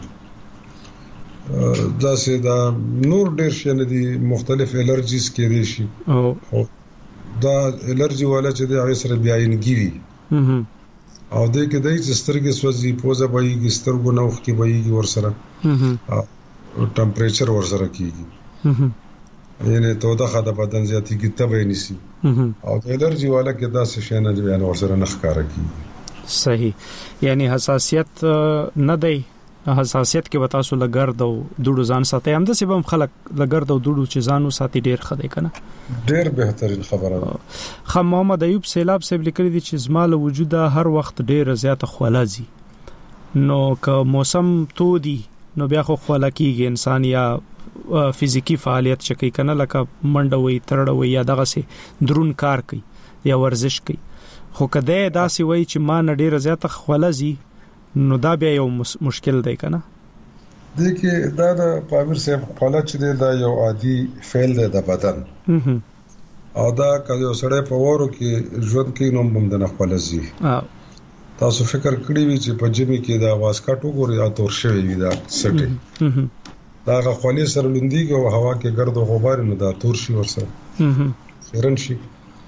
دا سه دا نور ډېر شي نه دي مختلف الرجیز کې دي شي او دا الرجی والا چې د هغه سره بیا انګيوي او دې کې دای چې سترګې سوځي پوزه بایي سترګو نوخ کې بایي ور سره او ټمپریچر ور سره کیږي یعنی ته دا خاطر بدن زیاتی کې تبه نيسي او د الرجی والا کې دا څه شي نه دی بیان ور سره نخکاره کیږي صحیح یعنی حساسیت نه دی حساسیت کې وتا سو لګرد او دوړو ځان ساتي هم د سبب خلک لګرد او دوړو چې ځانو ساتي ډیر خدای کنه ډیر بهترین خبره خو محمد ایوب سیلاب صاحب لیکلي دي چې زماله وجوده هر وخت ډیر زیاته خولازي نو که موسم تو دی نو بیا خو خوله کیږي انسان یا فزیکی فعالیت شکی کنه لکه منډه وي ترړه وي یا دغه سي درون کار کوي یا ورزش کوي خو کده داسي وای چې ما نه ډیر زیاته خولازي نو دا بیا یو مشکل دی کنه دغه دا د پامیر صاحب خپل چې دا یو عادي فعل دی د بدن او دا کله سره په ورو کې ژوند کې نوم بم د خپلزي تاسو فکر کړی وي چې په جمی کې دا आवाज کاټو ګوري یا تور شوی وي دا سټي دا غوړې سره لوندېږي او هوا کې ګرد او غبار نه دا تور شي ورسره خیرن شي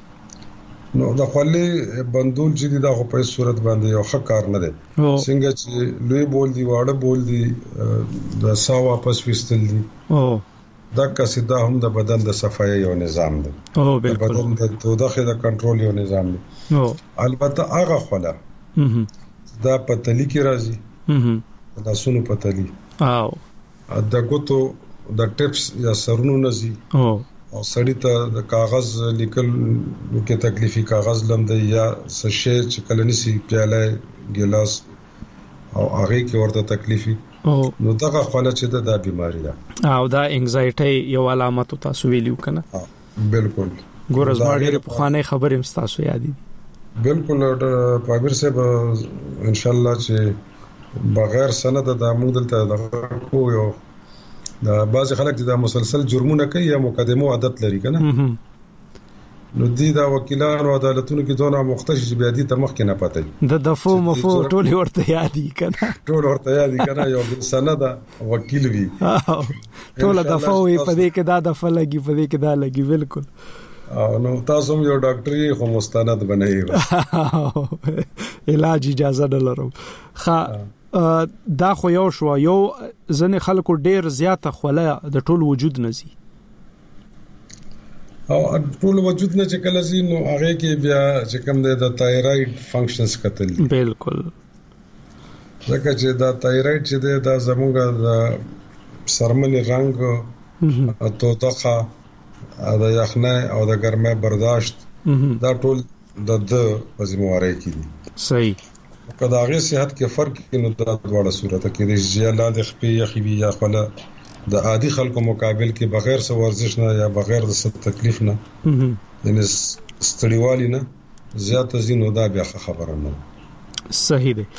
نو د خولې بندول چې دا خو په صورت باندې یو ښه کار نه دی څنګه چې لوی بول دی واړه بول دی د سا واپس وستل دي او دا کسیدا هم د بدن د صفایي یو نظام دی او بالکل بدن د تودخه د کنټرول یو نظام دی او البته هغه خوله دا پتلی کې راځي دا سونو پتلی او د ګوتو د ټپس یا سرونو نزي او او سړی ته د کاغذ لیکل کې تکلیفي کاغذ لمده یا سشې چې کله نسی پیاله ګلاس او هغه کې ورته تکلیفي نو دغه خاله چې د بیماری ده او دا انگزایټي یو علامت تاسو ویلو کنه بالکل ګورز باندې په خانه خبرې مستاسو یاد دي بالکل پامیر صاحب ان شاء الله چې بغیر سند د موږ دلته د کو یو دا بعض خلک چې دا مسلسل جرمونه کوي یا مقدمو عادت لري کنه نو دي دا وکیلان او عدالتونو کې دونه مختش چې بیا دي ته مخ کې نه پاتې د دفو مفو ټول ورته یادي کنه ټول ورته یادي کنه یو سند وکیل وی ټول دفو په دې کې دا دفه لګي په دې کې دا لګي بالکل او نو تاسو یو ډاکټري خو مستند بنئ علاج اجازه نه لرم خا دا خو یو شو یو ځنې خلکو ډیر زیاته خوله د ټول وجود نزي او ټول وجود نه چې کله زی نو هغه کې بیا چې کوم د تایراید فنکشنز کتل بالکل ځکه چې دا تایراید چې دا زموږ د سرمنې رنگ او توتخه دا یخنه او د ګرمه برداشت دا ټول د د پزمواري کې دي صحیح کله هغه صحت کې فرق کې نو د ډوړه صورت کې د ژیلاد خپې یخوي یا خپل د عادي خلکو مقابل کې بغیر څه ورزش نه یا بغیر د څه تکلیف نه یعنی ستړیوالي نه زیاته زینو دا بیا خبره نه صحیح دی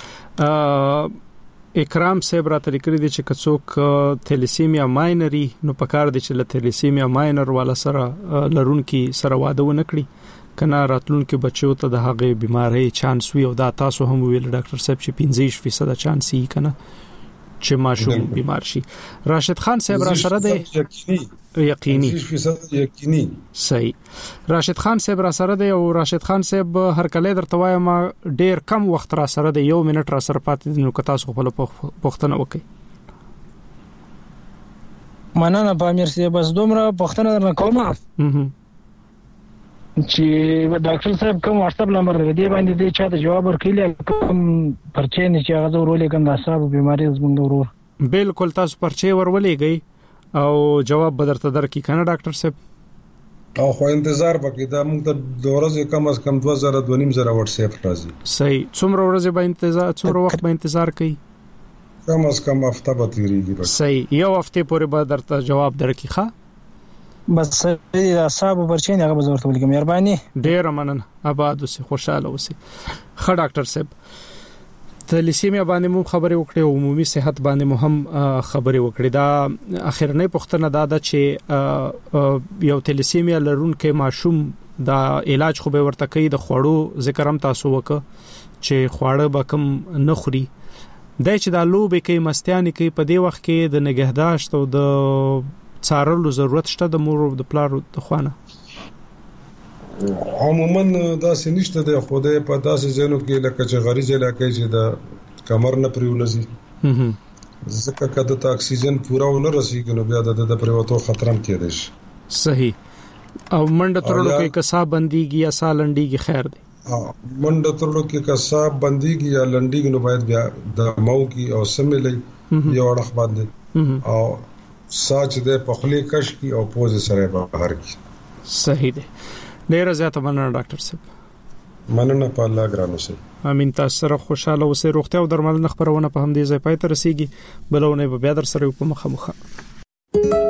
اکرام صاحب را طریقې دي چې کڅوک تھیلیسیمیا ماینری نو پکار دي چې له تھیلیسیمیا ماینر والا سره لرون کې سره واده و نکړي کنا راتلون کې بچو ته د هغه بیماری چانس وي او دا تاسو هم ویل ډاکټر صاحب چې پنځه فیصد چانس یې کنه چې ماشوم بیمار شي راشد خان صاحب را سره دی یقیني پنځه فیصد یقیني صحیح راشد خان صاحب را سره دی او راشد خان صاحب هر کله درته وایم ډیر کم وخت را سره دی یو منټ را سره پاتې نو که تاسو خپل پوښتنه وکړئ مننه پامیر صاحب بس دومره پوښتنه درنه کوم چې ډاکټر صاحب کوم واتس اپ نمبر دی باندې دی چې دا جواب ورکړي کوم پرچې نه چې هغه ورولې کوم د اعصاب بیماری زموږ ورور بالکل تاسو پرچې ورولېږئ او جواب بدرته درکې کنه ډاکټر صاحب او خو انتظار وکړئ دا موږ ته د ورځې کم از کم دوه زره دوه نیم زره واتس اپ راځي صحیح څومره ورځې به انتظار څومره وخت به انتظار کوي کم از کم هفته به تیریږي صحیح یو هفته پورې به درته جواب درکې ښه بس د اعصاب پرچین هغه بزورته ولیکم مهرباني ډیر مننه آباد اوسې خوشاله اوسې ښه ډاکټر صاحب تھیلیسیمیا باندې مو خبرې وکړې او عمومي صحت باندې مو هم خبرې وکړې دا اخرنۍ پوښتنه دا ده چې یو تھیلیسیمیا لرونکي ماشوم دا علاج خو به ورته کوي د خوړو ذکر هم تاسو وکړه چې خواړه به کم نه خوري دا چې دا لوبې کوي مستیانې کوي په دې وخت کې د نگهداشت او د څارلو ضرورت شته د مور او د پلار د خوانه عموما دا سنشته د خوده په داسې ځینو کې لکه چې غریزه لکه چې د کمر نه پریولزي ځکه کده ته اکسیجن پورا ونه رسیږي نو بیا د پریوتو خطر هم کېدای شي صحیح او منډه ترلو کې کسا بنديږي یا سالنډيږي خیر دی منډه ترلو کې کسا بنديږي یا لنډيږي نو باید بیا د مو کې او سملې یو اړه باندې او ساج دې په خلی کش کی او پوز سره بهر کی صحیح دی ډیر زیاته مننه ډاکټر صاحب مننه په الله ګرانو سره امين تاسو سره خوشاله اوسئ روغتیا او درملنه خبرونه په هم دې ځای پای ته رسیدي بلونه به بیا در سره په مخه مخه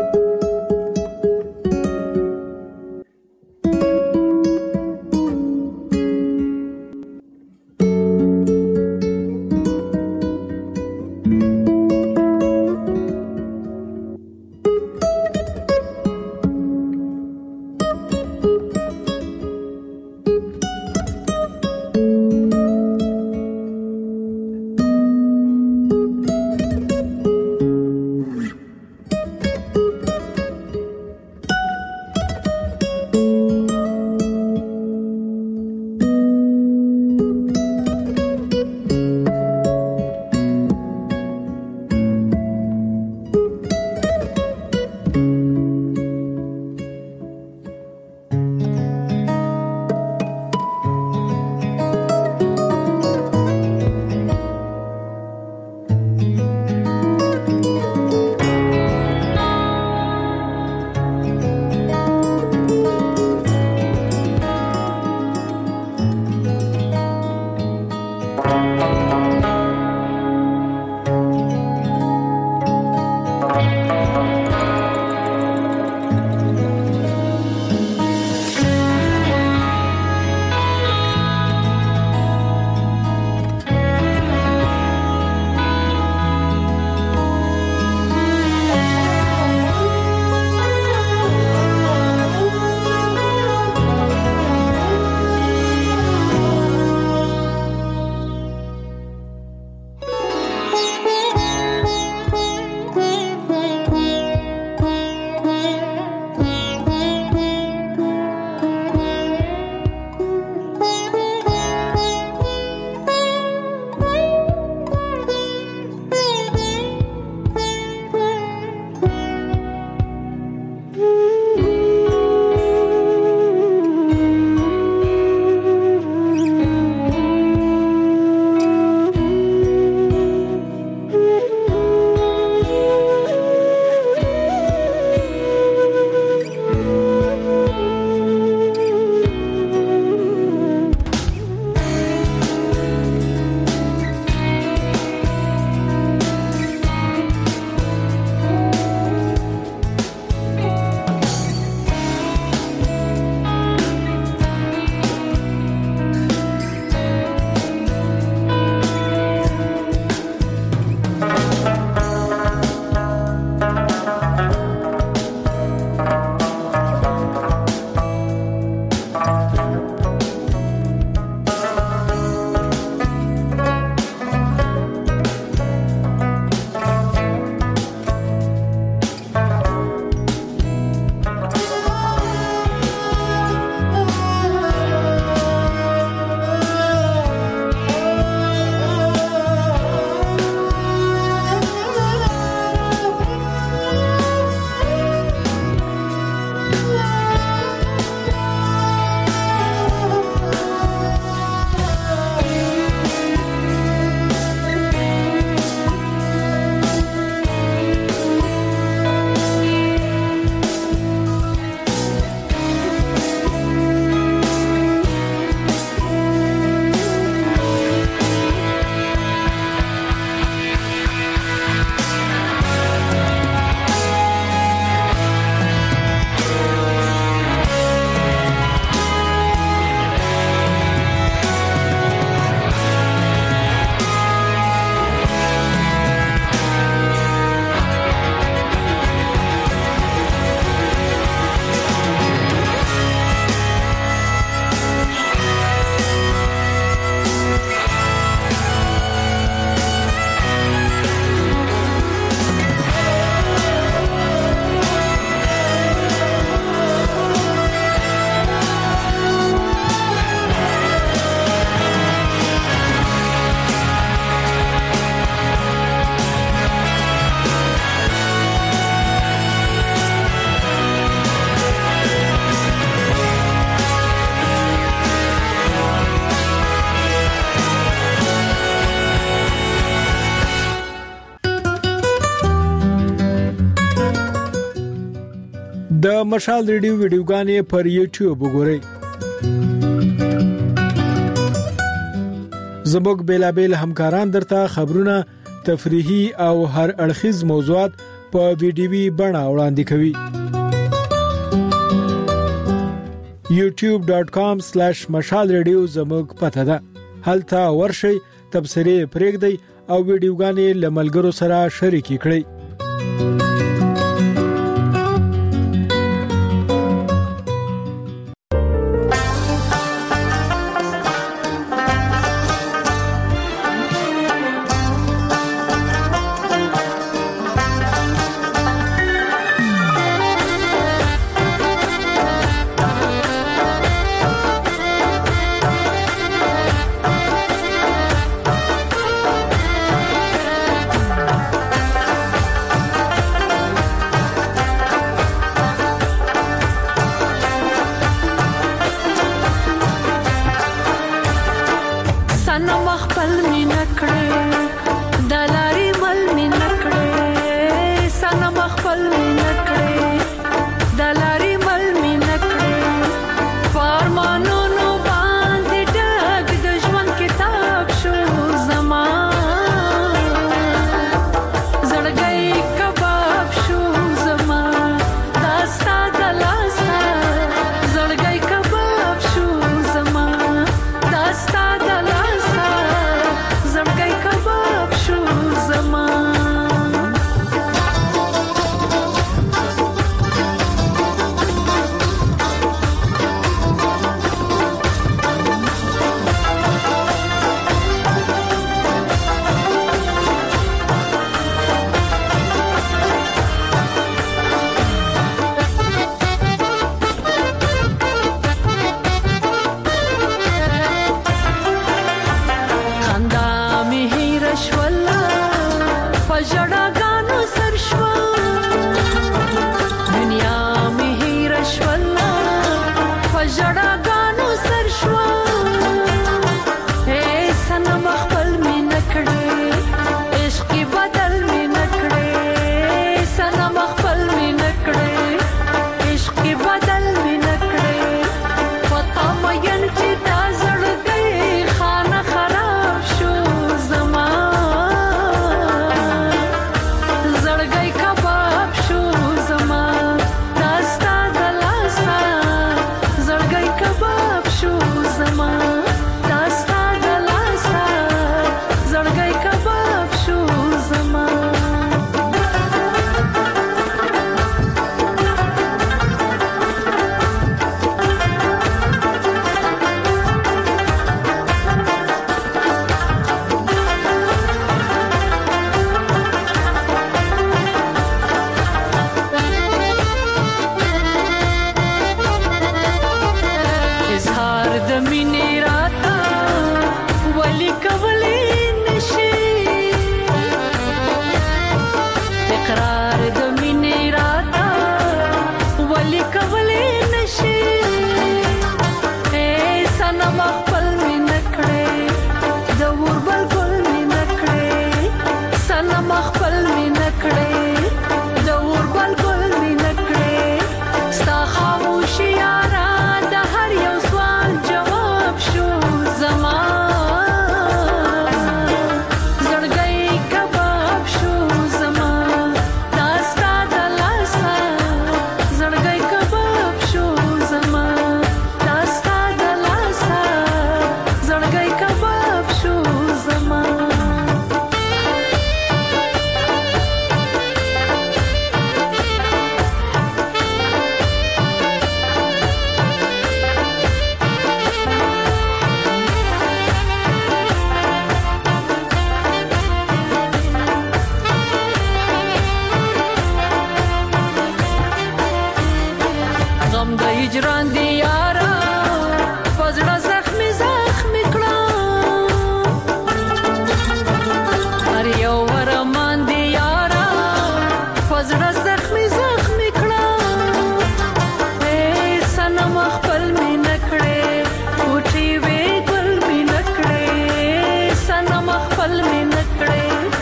د مشال ریډیو ویډیوګانې پر یوټیوب وګورئ. زموږ بیلابل همکاران درته خبرونه، تفریحي او هر اړخیز موضوعات په ویډیوي بڼه وړاندې کوي. یوټیوب ډاٹ کام سلیش مشال ریډیو زموږ پته ده. هلته ورشئ، تبصرې پرېږدئ او ویډیوګانې له ملګرو سره شریکې کړئ.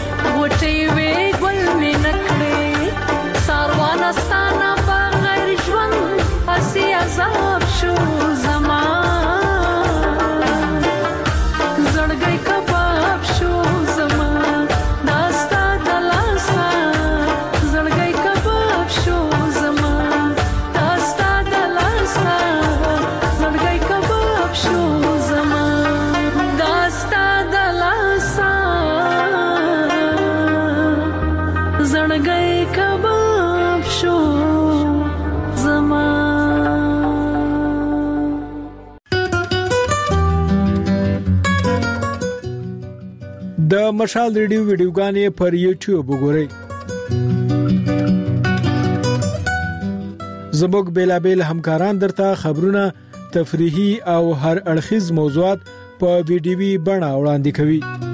غوټي وی ګل می نکړې ساروان استانه په غیر د مشال ریډیو ویډیوګانې پر یوټیوب وګورئ. زموږ بیلابل همکاران درته خبرونه، تفریحي او هر اړخیز موضوعات په ویډیوي بڼه وړاندې کوي.